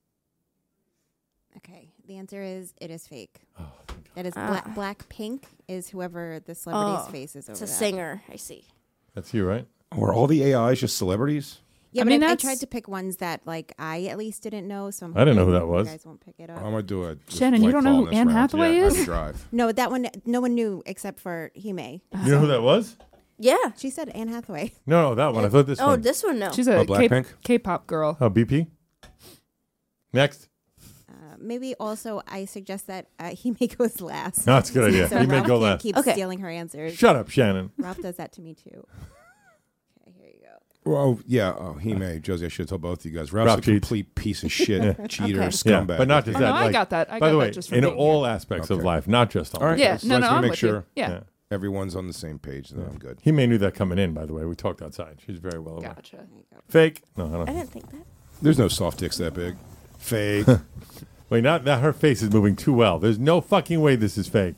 Okay, the answer is it is fake. Oh, thank God. That is Ah. Black Black Pink is whoever the celebrity's Oh, face is over It's a that. singer. I see. That's you, right? Were all the A Is just celebrities? Yeah, I but mean, I, I that's- tried to pick ones that like I at least didn't know. So I'm I didn't know who hoping that was. You guys won't pick it I'm up. gonna do it. Shannon, you don't know who Anne Hathaway yeah, is? I can drive. No, that one no one knew except for Hime. You know who that was? Yeah. She said Anne Hathaway. No, no, that one. I thought this Oh, one. this one no. She's Oh, a K- Blackpink? K-pop girl. Oh, B P. Next. Uh, maybe also I suggest that uh, Hime goes last. No, that's a good idea. So Hime Ralph go can't last. Keep Okay. stealing her answers. Shut up, Shannon. Ralph does that to me too. Okay, here you go. Well, yeah. Oh, he may. Josie, I should tell both of you guys. Ralph's Ralph a cheats. complete piece of shit, Yeah. cheater, Okay. scumbag. Yeah, but not just Oh, that. no, I like- got that. I by got the that way, just from in being all here. aspects of Okay. life, not just on. All right. Yeah, let's- no, let's no, I'm make with sure you. Yeah. everyone's on the same page, then I'm good. He may knew that coming in. By the way, we talked outside. She's very well aware. Gotcha. Fake. No, I don't. I didn't think that. There's no soft dicks that big. Fake. Wait, not that her face is moving too well. There's no fucking way this is fake.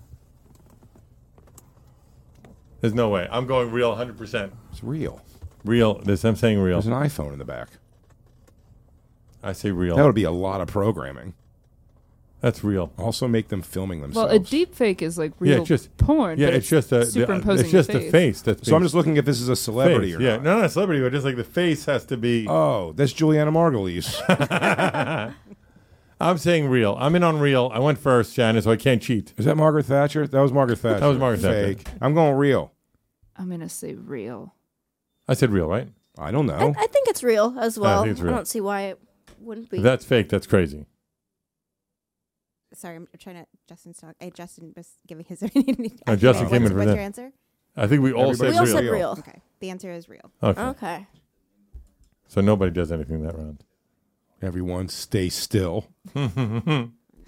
There's no way. I'm going real one hundred percent. It's real. Real. This I'm saying real. There's an iPhone in the back. I say real. That would be a lot of programming. That's real. Also make them filming Well, themselves. a deep fake is like real Yeah, it's just porn. Yeah, but it's just a the- superimposing it's just your the face. That's so I'm just looking if this is a celebrity face. or yeah, not. no, not a celebrity, but just like the face has to be. Oh, that's Juliana Margulies. I'm saying real. I'm in on real. I went first, Shannon, so I can't cheat. Is that Margaret Thatcher? That was Margaret Thatcher. That was Margaret Thatcher. Fake. I'm going real. I'm gonna say real. I said real, right? I don't I, know. I think it's real as well. think it's real. I don't see why it wouldn't be. If that's fake. That's crazy. Sorry, I'm trying to. Justin's talk. Uh, Justin was giving his opinion. Uh, Justin Okay, came what's, in for what's that. your answer? I think we all Everybody- said we all real. said real. Okay, the answer is real. Okay. Okay. So nobody does anything that round. Everyone stay still. Again.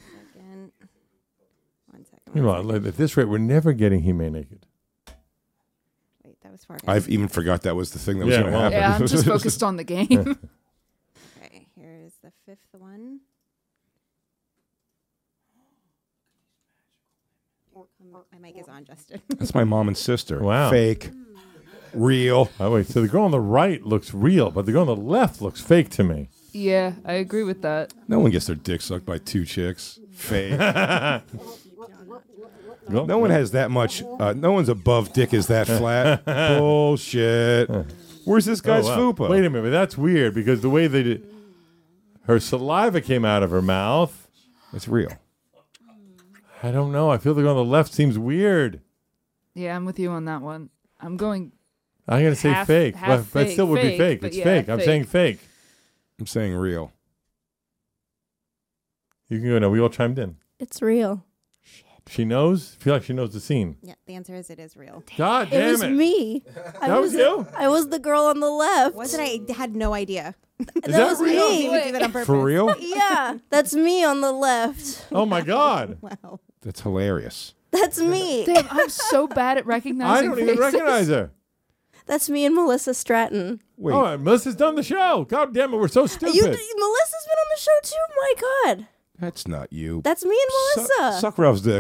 One second. Meanwhile, like, at this rate, we're never getting Hime naked. Wait, that was far. I've even forgot that was the thing that was Yeah, going to well- happen. Yeah, I'm just focused on the game. Okay, here's the fifth one. My mic is on, Justin. That's my mom and sister. Wow. Fake. Real. Oh, wait. So the girl on the right looks real, but the girl on the left looks fake to me. Yeah, I agree with that. No one gets their dick sucked by two chicks. Fake. No one has that much. Uh, no one's above dick is that flat. Bullshit. Where's this guy's Oh, wow. fupa? Wait a minute. That's weird because the way they did, her saliva came out of her mouth. It's real. I don't know. I feel the girl on the left seems weird. Yeah, I'm with you on that one. I'm going. I'm going to say Half- fake, half but, but it fake, still would be fake, fake. but It's yeah, fake. I'm fake. saying fake. I'm saying real. You can go now. We all chimed in. It's real. She knows? I feel like she knows the scene. Yeah, the answer is it is real. God It damn was it. me. I That was you? I was the girl on the left. Wasn't I? Had no idea. that that was real? me. You do that on purpose. For real? Yeah, that's me on the left. Oh, my God. Wow. That's hilarious. That's me. Damn, I'm so bad at I recognizing don't even faces. recognize her. That's me and Melissa Stratton. Wait. Oh, Melissa's done the show. God damn it. We're so stupid. You, Melissa's been on the show too. My God, That's not you. that's me and Suck, Melissa. suck Ralph's dick.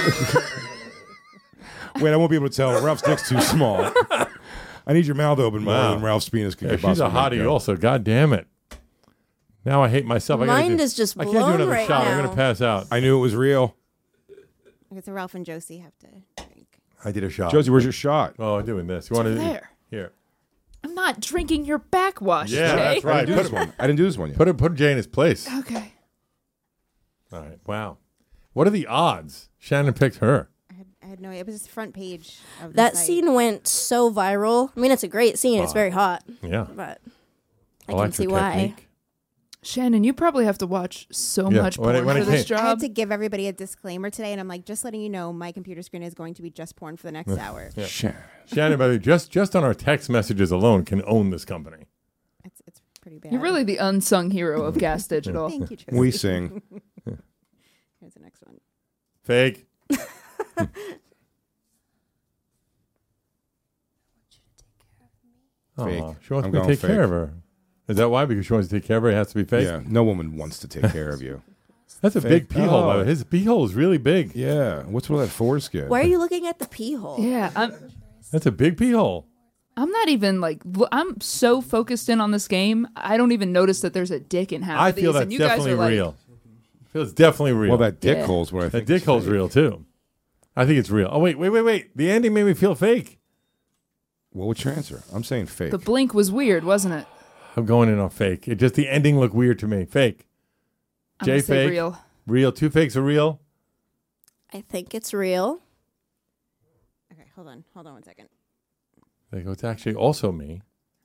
Wait, I won't be able to tell. Ralph's dick's too small. I need your mouth open more Wow. than Ralph's penis can Yeah, get she's a possibly hottie go. also. God damn it. Now I hate myself. I gotta Mind do- is just I can't do blown another right shot. I'm now. going to pass out. I knew it was real. Okay, so Ralph and Josie have to drink. I did a shot. Josie, where's your shot? Oh, I'm doing this. You want to there. Here. I'm not drinking your backwash, Yeah, Jay. that's right. I didn't do Put this it- one. I didn't do this one yet. Put it, put Jay in his place. Okay. All right. Wow. What are the odds? Shannon picked her. I had, I had no idea. It was the front page of the That site. scene went so viral. I mean, it's a great scene. It's Oh. very hot. Yeah. But I, I can like see her why. technique. Shannon, you probably have to watch so Yeah, much when porn it- when for it this came- I had job. to give everybody a disclaimer today, and I'm like, just letting you know, my computer screen is going to be just porn for the next hour. Yeah. Shit. Shannon, by the way, just, just on our text messages alone can own this company. It's it's pretty bad. You're really the unsung hero of Gas Digital. Thank you, Tristan. We sing. Here's the next one. Fake. Fake. Aw, she wants I'm me to going take care fake. of her. Is that why? Because she wants to take care of her, it has to be fake? Yeah, no woman wants to take care of you. That's a Fake. big pee hole, by the Oh. way. His pee hole is really big. Yeah. What's with that foreskin? Why are you looking at the pee hole? Yeah, I'm, That's a big pee hole. I'm not even like, l- I'm so focused in on this game, I don't even notice that there's a dick in half I of these. feel and that's you guys definitely are like, real. I feel it's definitely real. Well, that dick Yeah. hole's what I that think. dick is hole's fake. real, too. I think it's real. Oh, wait, wait, wait, wait. The ending made me feel fake. What would your answer? I'm saying fake. The blink was weird, wasn't it? I'm going in on fake. It just, the ending looked weird to me. Fake. I'm Jay, gonna say fake. real. Real. Two fakes are real. I think it's real. Okay, hold on. Hold on one second. They go, it's actually also me.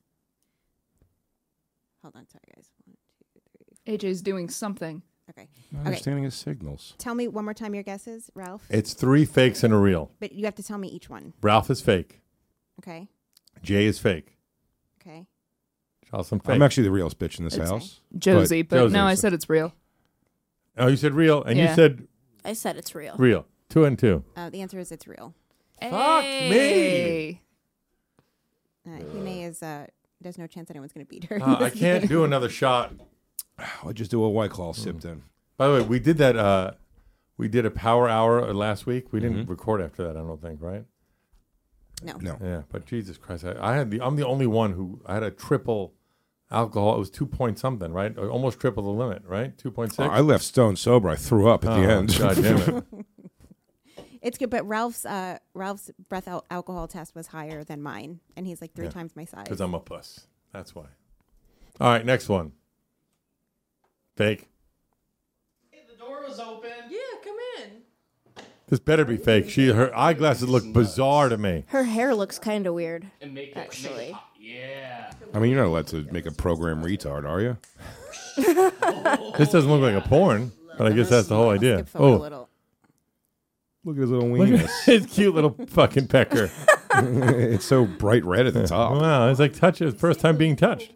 Hold on. Sorry, guys. One, two, three. A J's doing something. Okay. Not Okay. understanding his signals. Tell me one more time your guesses, Ralph. It's three fakes and a real. But you have to tell me each one. Ralph is fake. Okay. Jay is fake. Okay. Charleston fake. I'm actually the realest bitch in this It's house. Josie, but, Josie. no, I said it's real. Oh, you said real, and you Yeah. said I said it's real. real. Two and two. Uh, the answer is it's real. Fuck Hey. Uh, Hime is. Uh, there's no chance anyone's going to beat her. in Uh, I this can't game. do another shot. I'll just do a White Claw sipped in. By the way, we did that. Uh, we did a power hour last week. We didn't record after that. I don't think, right? No. No. Yeah, but Jesus Christ, I, I had the. I'm the only one who I had a triple alcohol. It was two point something, right? Almost triple the limit, right? Two point Oh, six. I left stone sober. I threw up at the end. God damn it! It's good, but Ralph's uh, Ralph's breath al- alcohol test was higher than mine, and he's like three Yeah. times my size. Because I'm a puss. That's why. All right, next one. Fake. This better be fake. She her eyeglasses look bizarre to me. Her hair looks kind of weird. Actually. I mean, you're not allowed to make a program retard, are you? This doesn't look like a porn, but I guess that's the whole idea. Oh, Look at his little look at weenus. his cute little fucking pecker. It's so bright red at the top. Wow, it's like touch his first time being touched.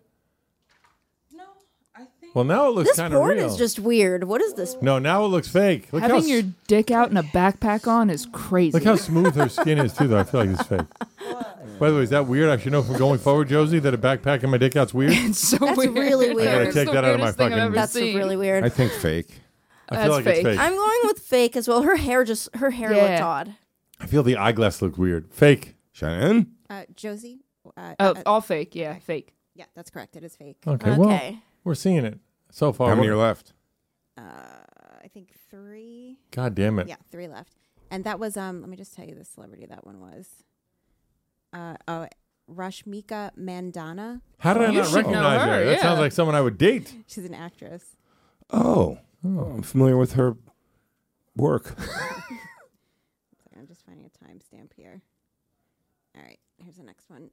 Well, now it looks This kind of porn real. is just weird. What is this? No, now it looks fake. Look how Having s- your dick out and a backpack on is crazy. look how smooth her skin is too. Though I feel like it's fake. By the way, is that weird? I should know from going forward, Josie, that a backpack in my dick out's weird. It's so That's weird. really I weird. gotta It's take the that out of my weirdest thing I've fucking. ever That's seen. really weird. I think fake. I feel That's like it's fake. fake. I'm going with fake as well. Her hair just her hair Yeah. looked odd. I feel the eyeglass looked weird. Fake. Shannon? Uh, Josie? Uh, Oh, uh, all fake. Yeah, fake. yeah, that's correct. It is fake. Okay, well, Okay. we're seeing it so far. How many We're- are left? Uh, I think three. God damn it. Yeah, three left. And that was um. Let me just tell you the celebrity that one was. Uh oh, Rashmika Mandana. How did I You not should know recognize her? her, That yeah. sounds like someone I would date. She's an actress. Oh. Oh, I'm familiar with her work. Sorry, I'm just finding a timestamp here. All right, here's the next one.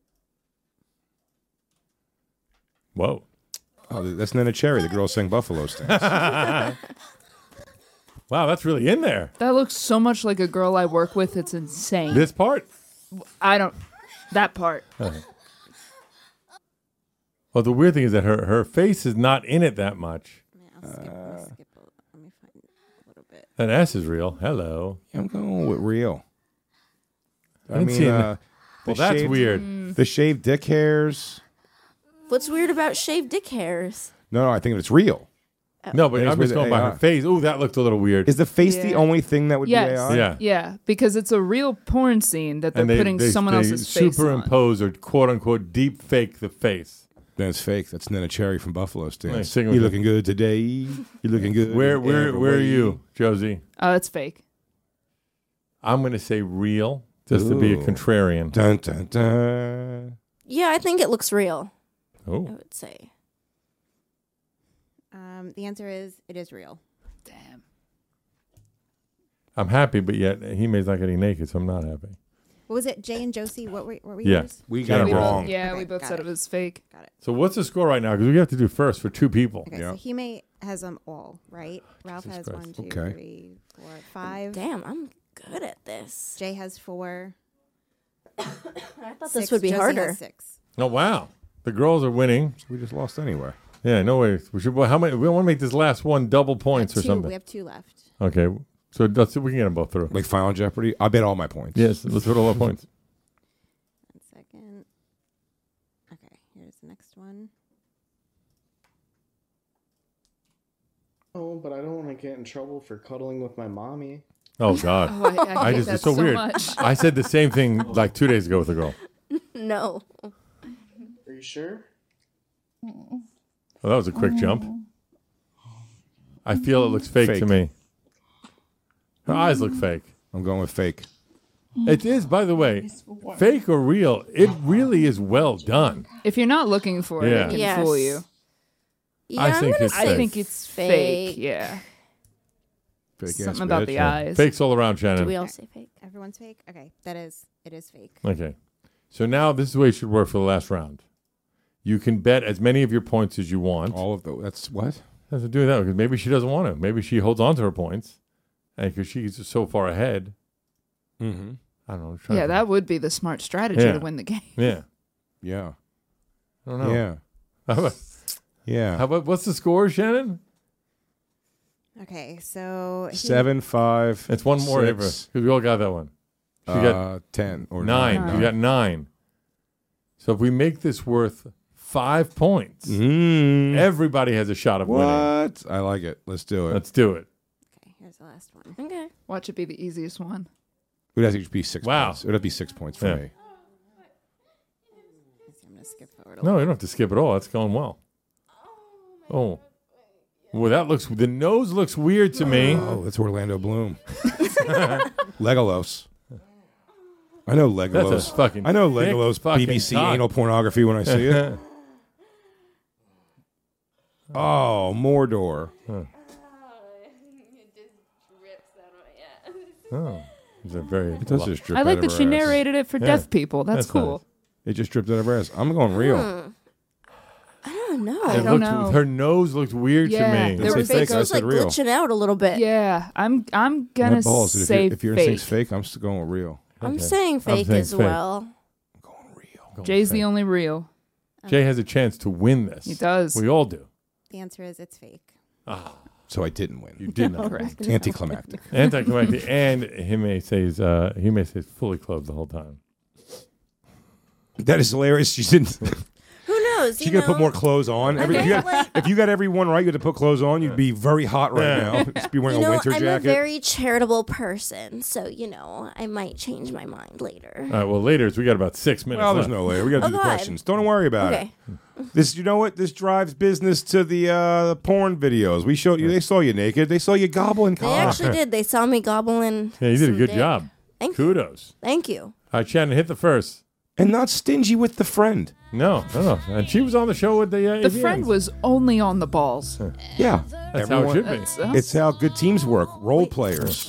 Whoa. Oh, that's Nana Cherry, the girl sang Buffalo Stance. Wow, that's really in there. That looks so much like a girl I work with. It's insane. This part? I don't. That part. Well, the weird thing is that her, her face is not in it that much. Yeah, I'll skip, I'll skip a, let me find a little bit. That ass is real. Hello. I'm going with real. I didn't see it. uh, Well, the that's shaved- weird. The shaved dick hairs. What's weird about shaved dick hairs? No, no, I think it's real. No, but It's I'm with just going by A I. her face. Ooh, that looked a little weird. Is the face the Yeah. only thing that would Yes. be A I? Yeah. Yeah, because it's a real porn scene that they're and they, putting they, someone they else's face on. superimpose or quote unquote deep fake the face. Then it's fake. That's Nana Cherry from Buffalo Nice, Stance. sing You with looking good today? You looking good? Where where every where are way. you, Josie? Oh, it's fake. I'm going to say real, just to be a Ooh. contrarian. Dun, dun, dun. Yeah, I think it looks real. I Oh, would say. Um, the answer is it is real. Damn. I'm happy, but yet he made not getting naked, so I'm not happy. What was it? Jay and Josie. What were what were Yeah. yours? We Yeah, got we it both- wrong. Yeah, Okay, we both got said it. it was fake. Got it. So what's the score right now? Because we have to do first for two people. Okay, Yeah. so Hime has them all right. Ralph Jesus has Christ. one, two, Okay. three, four, five. Damn, I'm good at this. Jay has four. I thought Six. this would be Josie harder. Has six. Oh wow, the girls are winning. We just lost anyway. Yeah, no way. We should. Well, how many? We want to make this last one double points We or have two. something. We have two left. Okay, so let's see if we can get them both through. Like Final Jeopardy. I bet all my points. Yes, let's put all our points. One second. Okay, here's the next one. Oh, but I don't want to get in trouble for cuddling with my mommy. Oh God, Oh, I, I, I hate just that it's so, so weird. much. I said the same thing like two days ago with a girl. No. Are you sure? Well, that was a quick jump. I feel it looks fake, to Fake. me. Her eyes look fake. I'm going with fake. It is, by the way, fake or real. It really is well done. If you're not looking for it, Yeah. it can Yes. fool you. Yeah, I I'm think gonna it's I say think it's fake. fake. Yeah. Fake ass Something about bitch. the Yeah. eyes. Fakes all around, Do Shannon. we all say fake? Everyone's fake. Okay, that is it is fake. Okay. So now this is the way it should work for the last round. You can bet as many of your points as you want. All of the that's what? Has to do with that because maybe she doesn't want to. Maybe she holds on to her points, and because she's just so far ahead. Mm-hmm. I don't know. I'm trying Yeah, to- that would be the smart strategy Yeah. to win the game. Yeah. Yeah. I don't know. Yeah. How about, Yeah. how about what's the score, Shannon? Okay, so he- Seven, five. It's one more ever six, because we all got that one. She uh, got ten or nine. nine. You got nine. So if we make this worth five points, Mm. everybody has a shot of winning. What? I like it. Let's do it. Let's do it. Okay, here's the last one. Okay. Watch it be the easiest one. It would have to be six Wow. points. It would have to be six points for Yeah. me. I'm gonna skip forward a No, you don't have to skip it all. That's going well. Oh. Well, that looks, the nose looks weird to me. Oh, that's Orlando Bloom. Legolas. I know Legolas. That's a fucking I know thick Legolas fucking B B C cock. anal pornography when I see it. Oh, Mordor. Huh. Oh, it's a very. It does just drip I like out that of she her ass. narrated it for Yeah. deaf people. That's, That's cool. It just dripped out of her ass. I'm going real. Hmm. I don't know. I It don't looked- know. Her nose looked weird Yeah, to me. there Say were fake, I It's like said real. glitching out a little bit. Yeah, I'm I'm My gonna balls. If say you're, if you're fake. saying fake, I'm still going with real. I'm Okay. saying I'm fake saying as fake. well. Jay's the only real. Jay has a chance to win this. He does. We all do. The answer is it's fake. Ah, So I didn't win. you did not. Correct. It's anticlimactic. Anticlimactic, and he may say he's, uh, he may say he's fully clothed the whole time. That is hilarious. She didn't. Who knows? She you got to know? put more clothes on. Every, if, you got, if you got every one right, you had to put clothes on. You'd be very hot right Yeah. now. Just be wearing You know, a winter I'm jacket. a very charitable person, so you know I might change my mind later. All right. Well, later we got about six minutes. well, there's left. no way. We got to Oh, do the God. questions. Don't worry about Okay. it. This, you know what? This drives business to the uh, the porn videos. We showed you. They saw you naked. They saw you gobbling They cock. actually did. They saw me gobbling. Yeah, you did a some good dick. job. Thank you. Kudos. Thank you. All right, Shannon, hit the first. And not stingy with the friend. No, no, no. And she was on the show with the. Uh, The A V Ns. friend was only on the balls. Yeah, That's how it should be. That's- It's how good teams work. Role players.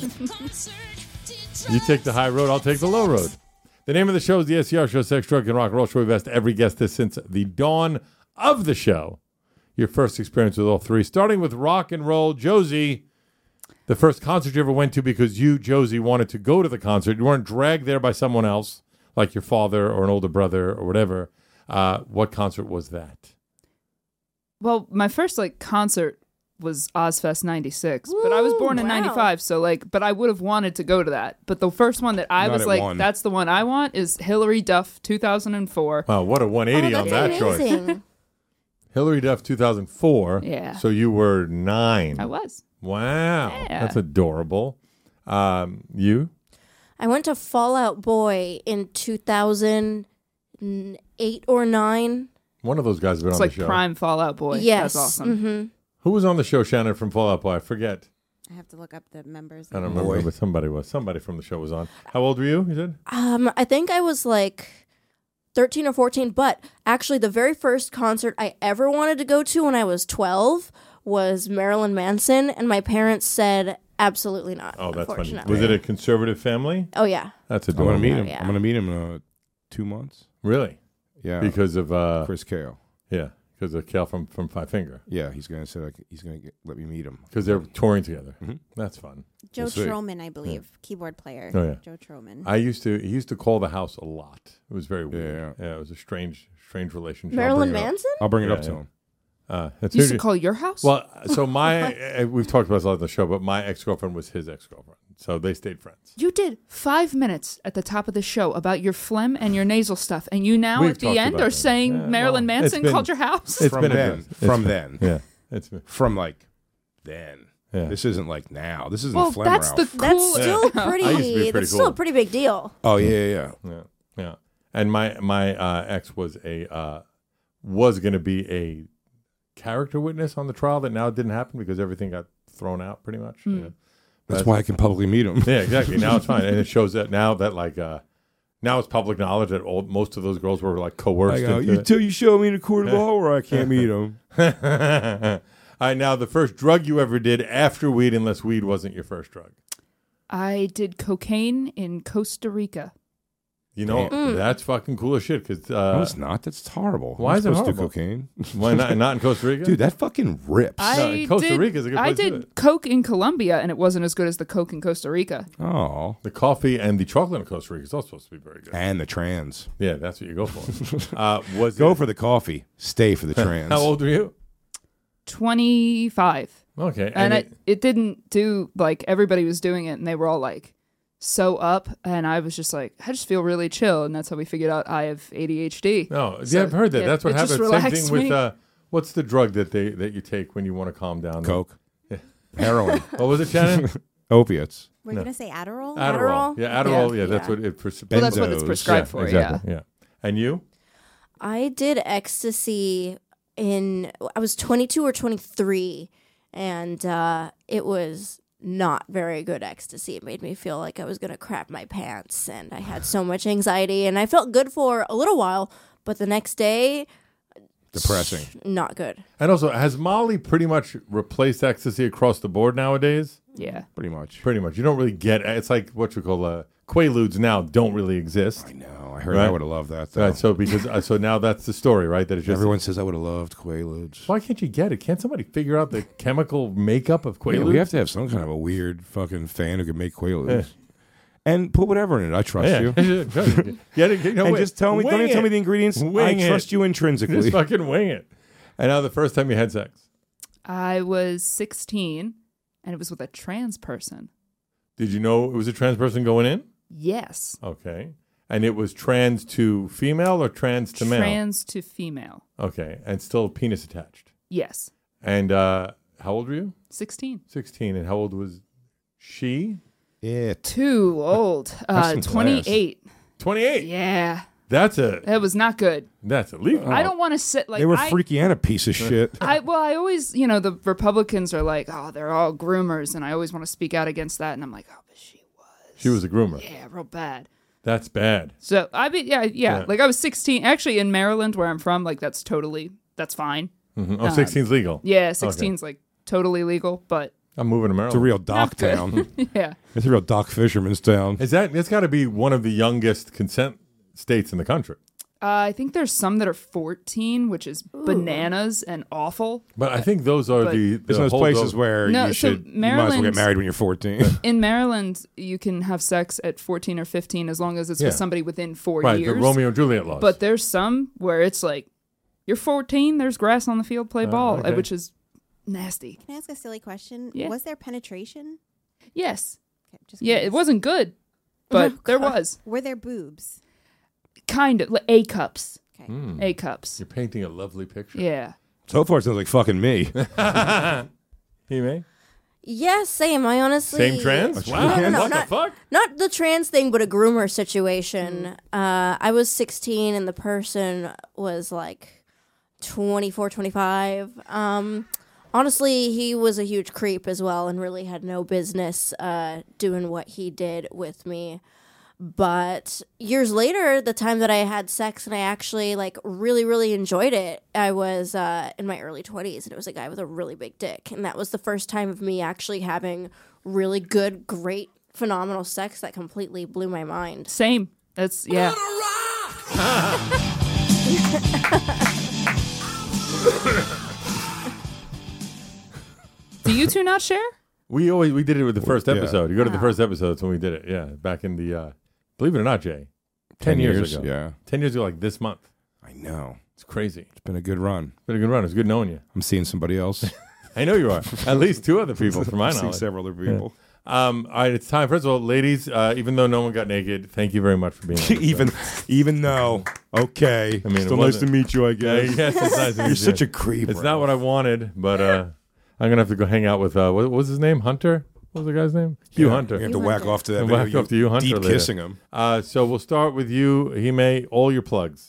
You take the high road, I'll take the low road. The name of the show is the S C R Show, Sex, Drug, and Rock and Roll Show. We've asked every guest this since the dawn of the show. Your first experience with all three, starting with rock and roll. Josie, the first concert you ever went to because you, Josie, wanted to go to the concert. You weren't dragged there by someone else, like your father or an older brother or whatever. Uh, what concert was that? Well, my first like concert was Ozfest ninety-six, but I was born in wow. ninety-five, so like, but I would have wanted to go to that. But the first one that I Not was at like, one. that's the one I want is Hillary Duff two thousand four. Wow, what a one eighty oh, on that's that choice. amazing. Hillary Duff, two thousand four. Yeah. So you were nine. I was. Wow. Yeah. That's adorable. Um, you? I went to Fallout Boy in two thousand eight or nine. One of those guys has been It's on like the show. prime Fallout Boy. Yes. That's awesome. hmm Who was on the show, Shannon, from Fallout Boy? I forget. I have to look up the members. I don't remember, Boy. but somebody was. Somebody from the show was on. How old were you, you said? Um, I think I was like thirteen or fourteen, but actually the very first concert I ever wanted to go to when I was twelve was Marilyn Manson, and my parents said absolutely not. Oh, that's funny. unfortunately. Was it a conservative family? Oh, yeah. That's I'm adorable. gonna meet him. Yeah. I'm gonna meet him in uh, two months. Really? Yeah, Because of, uh, Chris Kale. yeah, because of Cal from, from Five Finger. Yeah, he's gonna say like, he's gonna get, let me meet him. Because they're touring together. Mhm. That's fun. Joe We'll see. Troman, I believe, keyboard player. Oh, yeah. Joe Troman. I used to, he used to call the house a lot. It was very weird. Yeah. Yeah, it was a strange, strange relationship. Marilyn I'll bring it up. Manson? I'll bring it Yeah, up to yeah. him. Uh, that's You used to usually- call your house? Well, so my, uh, we've talked about this a lot on the show, but my ex-girlfriend was his ex-girlfriend. So they stayed friends. You did five minutes at the top of the show about your phlegm and your nasal stuff, and you now We've at the talked end about are that. saying Yeah, Marilyn well, it's Manson been- called your house? It's From been then. addressed. It's From been- then. Yeah. It's been, From like then. yeah. This isn't like now. This isn't Well, Phlegm that's Ralph. the That's cool. still I pretty, used to be pretty that's cool. still a pretty big deal. Oh yeah, yeah, yeah. Yeah, yeah. And my my uh, ex was a uh, was going to be a character witness on the trial that now didn't happen because everything got thrown out pretty much. Hmm. Yeah. That's why I can publicly meet him. Yeah, exactly. Now it's fine, and it shows that now that like uh, now it's public knowledge that all, most of those girls were like coerced. I go, into you it. till you show me in a court of law where I can't meet him. All right, now the first drug you ever did after weed, unless weed wasn't your first drug. I did cocaine in Costa Rica. You know, Damn. that's fucking cool as shit. Because uh, no, it's not. That's horrible. Why I'm is it supposed to do horrible? cocaine? why not? Not in Costa Rica, Dude, that fucking rips. I Costa did, Rica's a good I place to did do it. coke in Colombia, and it wasn't as good as the coke in Costa Rica. Oh. The coffee and the chocolate in Costa Rica is also supposed to be very good. And the trans. Yeah, that's what you go for. uh, was Go it- for the coffee. Stay for the trans. How old were you? twenty-five. Okay, And, and it, it didn't do, like, everybody was doing it, and they were all, like, so up, and I was just like, I just feel really chill, and that's how we figured out I have A D H D. No, So, yeah, I've heard that. yeah, That's what it just happens. Same relaxed thing with me. uh, what's the drug that they that you take when you want to calm down? Coke. Yeah. Heroin. What was it, Shannon? Opiates. We're No. going to say Adderall? Adderall. Yeah, Adderall. Yeah, Yeah. that's Yeah. what it. Pres- Well, that's what it's Benzos. prescribed yeah, for, exactly. Yeah. And you? I did ecstasy in, I was twenty-two or twenty-three, and uh, it was not very good ecstasy. It made me feel like I was going to crap my pants, and I had so much anxiety, and I felt good for a little while, but the next day, Depressing. Not good. And also, has Molly pretty much replaced ecstasy across the board nowadays? Yeah. Pretty much. Pretty much. You don't really get it's like what you call uh, Quaaludes now don't really exist. I know. I heard I would have loved that though. Right, so because uh, so now that's the story, right? That it's just everyone says I would have loved Quaaludes. Why can't you get it? Can't somebody figure out the chemical makeup of Quaaludes? Yeah, we have to have some kind of a weird fucking fan who can make Quaaludes. And put whatever in it. I trust Yeah. you. Get it, you know, and wait, just tell me, don't wing even tell me it. the ingredients. Wing I trust it. you intrinsically. Just fucking wing it. And now the first time you had sex, I was sixteen, and it was with a trans person. did you know it was a trans person going in? Yes. Okay. And it was trans to female or trans to male? Trans to female. Okay. And still penis attached. Yes. And uh, how old were you? sixteen. sixteen. And how old was she? It. Too old. That's Uh, some twenty-eight. twenty-eight? Yeah. That's a That was not good. that's illegal. I don't want to sit like they were I, freaky and a piece of shit. I well, I always, you know, the Republicans are like, oh, they're all groomers, and I always want to speak out against that, and I'm like, oh, but she was. She was a groomer. Yeah, real bad. That's bad. So I mean, yeah, yeah, Yeah. like I was sixteen. Actually, in Maryland, where I'm from, like that's totally that's fine. Mhm. Oh, Um, sixteen's legal. Yeah, sixteen's like totally legal, but I'm moving to Maryland. It's a real dock Not good. town. yeah. It's a real dock fisherman's town. Is that? It's got to be one of the youngest consent states in the country. Uh, I think there's some that are fourteen, which is bananas and awful. But I think those are But- the, It's the those hold places over- where No, you so should you might as well get Maryland's- married when you're fourteen. In Maryland, you can have sex at fourteen or fifteen as long as it's Yeah. with somebody within four Right, the years. Romeo and Juliet laws. But there's some where it's like, you're fourteen, there's grass on the field, play Uh, ball, okay. which is nasty. Can I ask a silly question? Yeah. Was there penetration? Yes. Okay, just Yeah, it curious. wasn't good, but Oh, there God. was. Were there boobs? Kind of. Like A cups. Okay. Mm. A cups. You're painting a lovely picture. Yeah. So far, it sounds like fucking me. He may. Yeah, same. I honestly Same trans? No, Wow. no, no, What the not, fuck? Not the trans thing, but a groomer situation. Uh, I was sixteen, and the person was like twenty-four, twenty-five. Um, honestly, he was a huge creep as well, and really had no business uh, doing what he did with me. But years later, the time that I had sex and I actually like really, really enjoyed it, I was uh, in my early twenties, and it was a guy with a really big dick. And that was the first time of me actually having really good, great, phenomenal sex that completely blew my mind. Same. That's, yeah. Do you two not share? We always we did it with the first Yeah. episode. You go to the Wow. first episodes when we did it. Yeah, back in the uh, believe it or not, Jay, ten, Ten years, years, ago. yeah. ten years ago, like this month. I know. It's crazy. It's been a good run. It's been a good run. It's good knowing you. I'm seeing somebody else. I know you are. At least two other people, from my I'm seeing knowledge. several other people. Yeah. Um, all right, it's time. First of all, ladies, uh, even though no one got naked, thank you very much for being here. even, even though, okay. I mean, it still nice to wasn't- meet you, I Yeah, guess. yes, it's nice to You're meet such you. a creep. It's not what I wanted, but uh, I'm gonna have to go hang out with uh, what, what was his name? Hunter. What was the guy's name? Hugh Yeah, Hunter. You have to whack off to that And video. whack off to you, Hunter. Deep later. kissing him. Uh, so we'll start with you, Hime. All your plugs.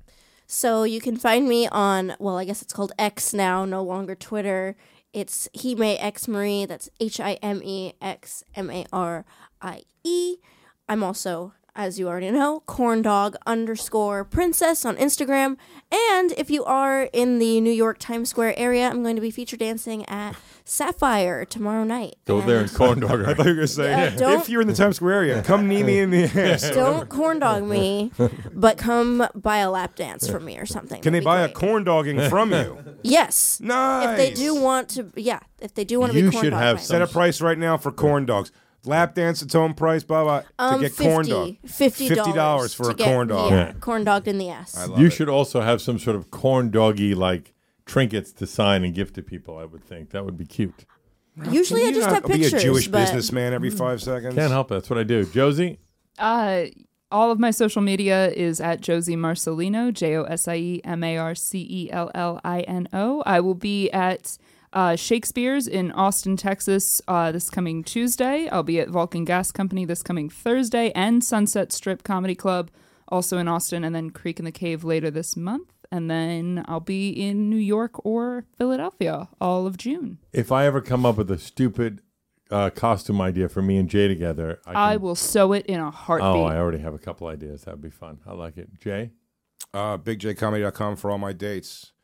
So you can find me on, well, I guess it's called X now, no longer Twitter. It's Hime X Marie. That's H I M E X M A R I E. I'm also, as you already know, corndog underscore princess on Instagram. And if you are in the New York Times Square area, I'm going to be feature dancing at Sapphire tomorrow night. Go there and corn dog her. I thought you were going to say, Yeah, don't- if you're in the Times Square area, come knee me in the ass. Don't corndog me, but come buy a lap dance from me or something. Can they That'd be buy a great. corn dogging from you? Yes. Nice. If they do want to, yeah. If they do want to You be corn should dog have my- set a price right now for corn dogs. Lap dance its own price, blah blah. Um, to get corn dog, fifty dollars for to a get- corn dog. Yeah, corn dogged in the ass. I love You it. should also have some sort of corn doggy like trinkets to sign and gift to people. I would think that would be cute. Usually, Can I you just not have be pictures. a Jewish but businessman every five seconds. Can't help it. That's what I do. Josie. Uh, all of my social media is at Josie Marcelino, J O S I E M A R C E L L I N O. I will be at uh, Shakespeare's in Austin, Texas uh, this coming Tuesday. I'll be at Vulcan Gas Company this coming Thursday, and Sunset Strip Comedy Club also in Austin, and then Creek in the Cave later this month. And then I'll be in New York or Philadelphia all of June. If I ever come up with a stupid uh, costume idea for me and Jay together, I, can, I will sew it in a heartbeat. Oh, I already have a couple ideas. That'd be fun. I like it. Jay. Uh, big j comedy dot com for all my dates.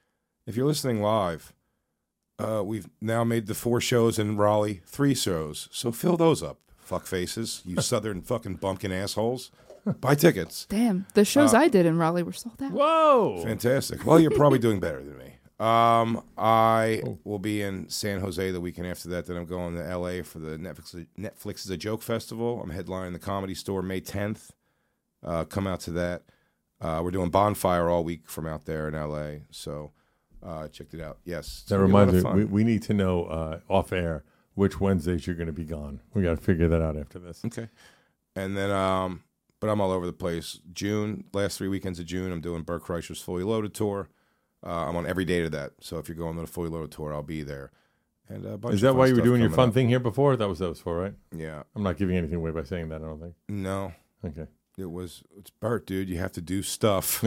if you're listening live, uh, we've now made the four shows in Raleigh three shows. So fill those up, fuck faces, you southern fucking bumpkin assholes. Buy tickets. Damn, the shows Uh, I did in Raleigh were sold out. Whoa. Fantastic. Well, you're probably doing better than me. Um, I will be in San Jose the weekend after that. Then I'm going to L A for the Netflix Netflix is a Joke Festival. I'm headlining the Comedy Store May tenth. Uh, come out to that. Uh, we're doing Bonfire all week from out there in L A. So uh, checked it out. Yes. That reminds me, we, we need to know uh, off air which Wednesdays you're going to be gone. We got to figure that out after this. Okay. And then, um, but I'm all over the place. June, last three weekends of June, I'm doing Bert Kreischer's Fully Loaded Tour. Uh, I'm on every date of that. So if you're going to the Fully Loaded Tour, I'll be there. And a bunch Is of that fun why you were stuff doing your coming fun up. thing here before? That was that was for, right? Yeah. I'm not giving anything away by saying that, I don't think. No. Okay. It was, it's Bert, dude. You have to do stuff.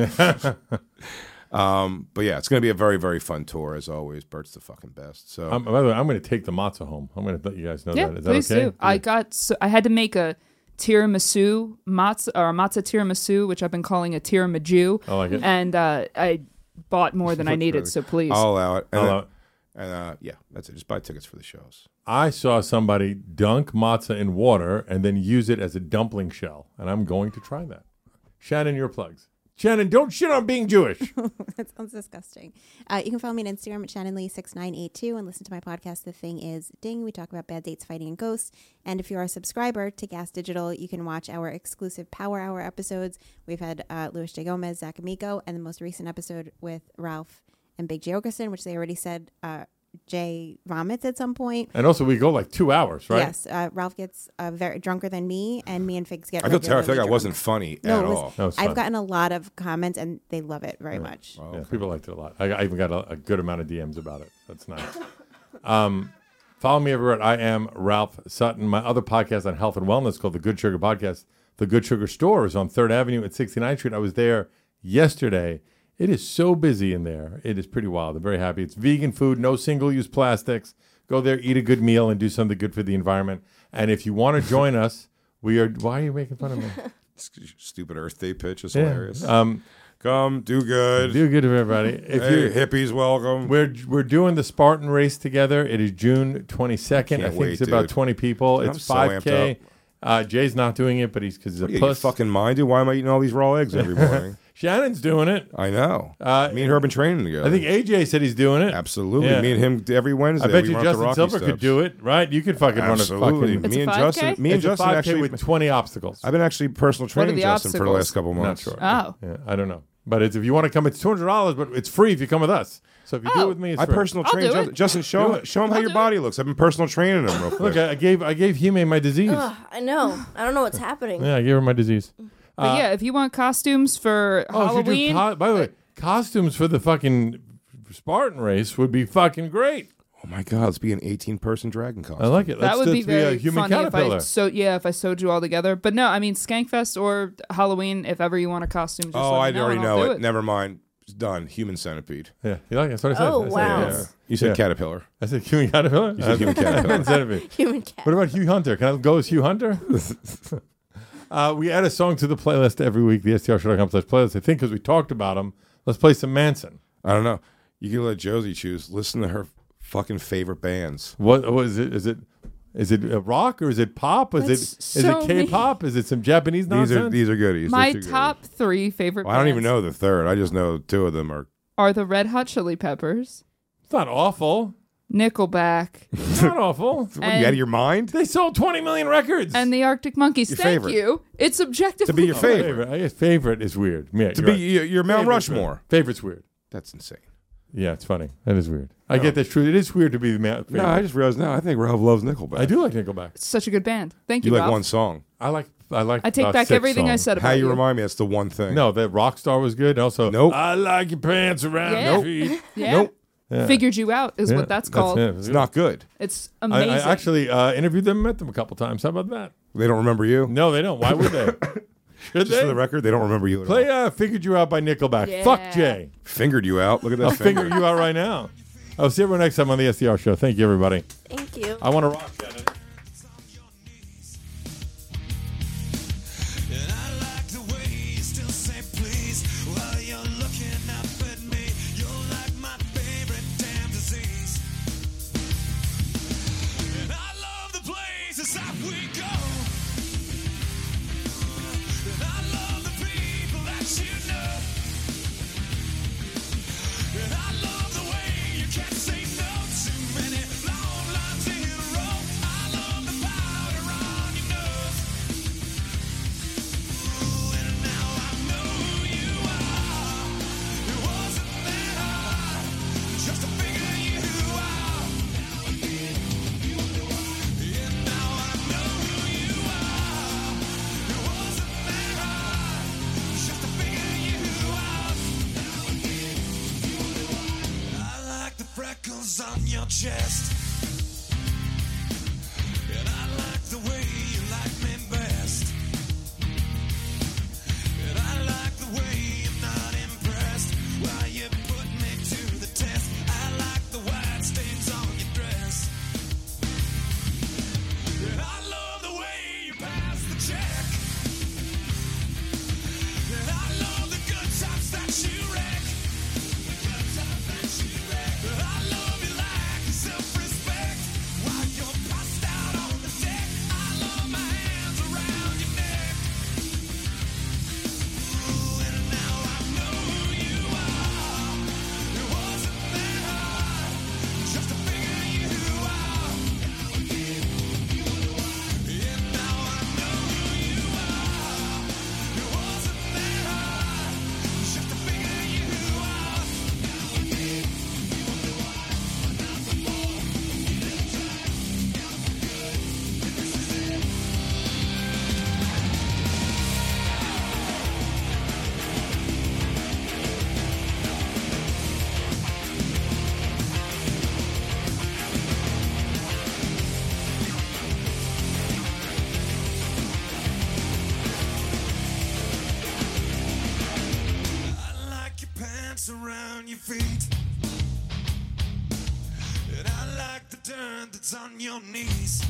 um, but yeah, it's going to be a very, very fun tour as always. Bert's the fucking best. So Um, by the way, I'm going to take the matzah home. I'm going to let you guys know Yeah, that. Is please that okay? do. I got so I had to make a tiramisu matzah or a matzah tiramisu, which I've been calling a tiramisu. I like it. And uh, I bought more than I needed, so please. I'll allow it. And, I'll then- allow it. and uh, yeah, that's it. Just buy tickets for the shows. I saw somebody dunk matzah in water and then use it as a dumpling shell, and I'm going to try that. Shannon, your plugs. Shannon, don't shit on being Jewish. That sounds disgusting. Uh, you can follow me on Instagram at Shannon Lee six nine eight two and listen to my podcast, The Thing Is Ding. We talk about bad dates, fighting, and ghosts. And if you're a subscriber to Gas Digital, you can watch our exclusive Power Hour episodes. We've had uh, Luis J. Gomez, Zach Amico, and the most recent episode with Ralph and Big J. Okerson, which they already said uh, Jay vomits at some point. And also, we go like two hours, right? Yes. Uh, Ralph gets uh, very drunker than me, and me and Figs get I feel terrible. I feel like I regularly wasn't drunk. funny No, at it was- all. That was I've fun. gotten a lot of comments, and they love it very much. Oh, Yeah, okay. people liked it a lot. I, I even got a, a good amount of D Ms about it. That's nice. um, follow me everywhere. I am Ralph Sutton. My other podcast on health and wellness called The Good Sugar Podcast. The Good Sugar Store is on third Avenue at sixty-ninth Street. I was there yesterday. It is so busy in there. It is pretty wild. I'm very happy. It's vegan food, no single-use plastics. Go there, eat a good meal, and do something good for the environment. And if you want to join us, we are... Why are you making fun of me? Stupid Earth Day pitch is Yeah. hilarious. Um, Come, do good. Do good to everybody. If Hey, you hippies, welcome. We're we're doing the Spartan race together. It is June twenty-second. I Can't think wait, it's about dude. twenty people. I'm It's so five amped K. up. Uh, Jay's not doing it, but he's because he's a What are you, you puss. fucking mind, dude? Why am I eating all these raw eggs every morning? Shannon's doing it. I know. Uh, Me and her have been training together. I think A J said he's doing it. Absolutely. Yeah. Me and him every Wednesday. I bet we you run up the Justin Rocky Silver steps. could do it, right? You could fucking Absolutely. run a fucking. Me and Justin. Me and It's a Justin five K actually with twenty obstacles. I've been actually personal What are training the Justin for the obstacles? last couple Not months. sure. Oh. Yeah, I don't know. But it's, if you want to come, it's two hundred dollars, but it's free if you come with us. So if you do Oh. it with me, it's I free. personal I'll train do Justin. it. Justin, show Do him, it. show him how I'll your do body looks. I've been personal training him real quick. Look, I, I gave I gave Hime my disease. Ugh, I know. I don't know what's happening. Yeah, I gave her my disease. But yeah, if you want costumes for Oh, if you do Halloween, co- by the way, costumes for the fucking Spartan race would be fucking great. Oh my God, let's be an eighteen-person dragon costume. I like it. that Let's, would be let's very a human funny if I caterpillar. so yeah if I sewed you all together. But no, I mean Skankfest or Halloween. If ever you want a costume, just Oh, let I me know already and I'll know do it. Never mind. It's done. Human centipede. Yeah, you like it? That's what I said. Oh, I said, wow. yeah. You said Yeah. caterpillar. I said human caterpillar. You said human caterpillar. Centipede. Human cat. What about Hugh Hunter? Can I go as Hugh Hunter? uh, we add a song to the playlist every week, the S T R show dot com slash playlist. I think because we talked about him, let's play some Manson. I don't know. You can let Josie choose. Listen to her fucking favorite bands. What, what is it? Is it is it a rock or is it pop? Is That's it is so it K-pop? Is it some Japanese These nonsense? are these are goodies. They're My too good. top three favorite. Well, I don't even bands know the third. I just know two of them are. are the Red Hot Chili Peppers, It's not awful. Nickelback, It's not awful. What, are you out of your mind? They sold twenty million records. and the Arctic Monkeys. Your Thank favorite. you. It's objectively To be your Oh, favorite. I guess favorite is weird. Yeah, To you're be right. your, your Mount Favorite's Rushmore. weird. Favorite's weird. That's insane. Yeah, it's funny. That is weird. I get that's true. It is weird to be the man. No, I just realized now. I think Ralph loves Nickelback. I do like Nickelback. It's such a good band. Thank You you, like Ralph. one song. I like. I like. I take about back six everything I songs. said about How you you. remind me? That's the one thing. No, that Rockstar was good. Also, Nope. I like your pants around Yeah. your feet. Yeah. Nope. Yeah. Figured you out is Yeah, what that's called. it. It's not good. It's I, amazing. I actually uh, interviewed them, met them a couple times. How about that? They don't remember you. No, they don't. Why would they? Should Just they? for the record, they don't remember you at Play all. uh, "Figured You Out" by Nickelback. Yeah. Fuck Jay. Fingered you out. Look at that I'll finger. figure you out right now. I'll see everyone next time on the S D R show. Thank you, everybody. Thank you. I want to rock, Shannon. And I like the way you still say please while you're looking up at me. You're like my baby. is on your chest. And I like the way you like me best. And I like the way you're not impressed while you put me to the test. I like the white stains on your dress. And I love the way you pass the check. And I love the good times that you wreck. The good times that you wreck. And I love you like your self-respect while you're passed out on the deck. I love my hands around your neck. Ooh, and now I know who you are. It wasn't that hard just to figure you out. And now I know who you are. It wasn't that hard just to figure you out. I like your pants around your feet. And I like the dirt that's on your knees.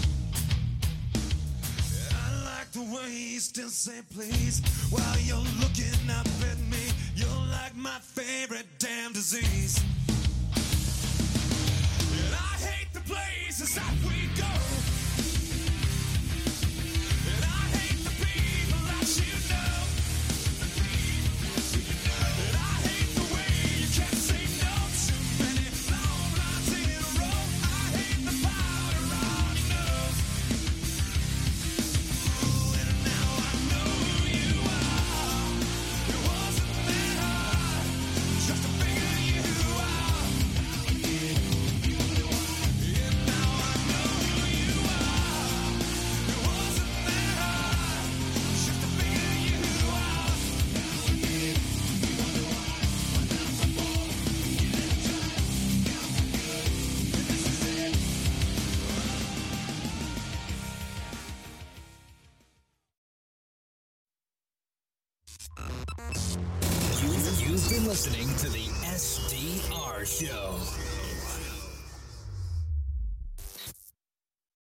And I like the way you still say please while you're looking up at me. You're like my favorite damn disease. And I hate the places that we go. And I hate the people that you know. And I hate the way you can't say no to many long lines in a row. I hate the powder on your nose. Ooh, and now I know who you are. It wasn't that hard just to figure you out. And now I know who you are. It wasn't that hard just to figure you out. You've, you've been listening to the S D R Show.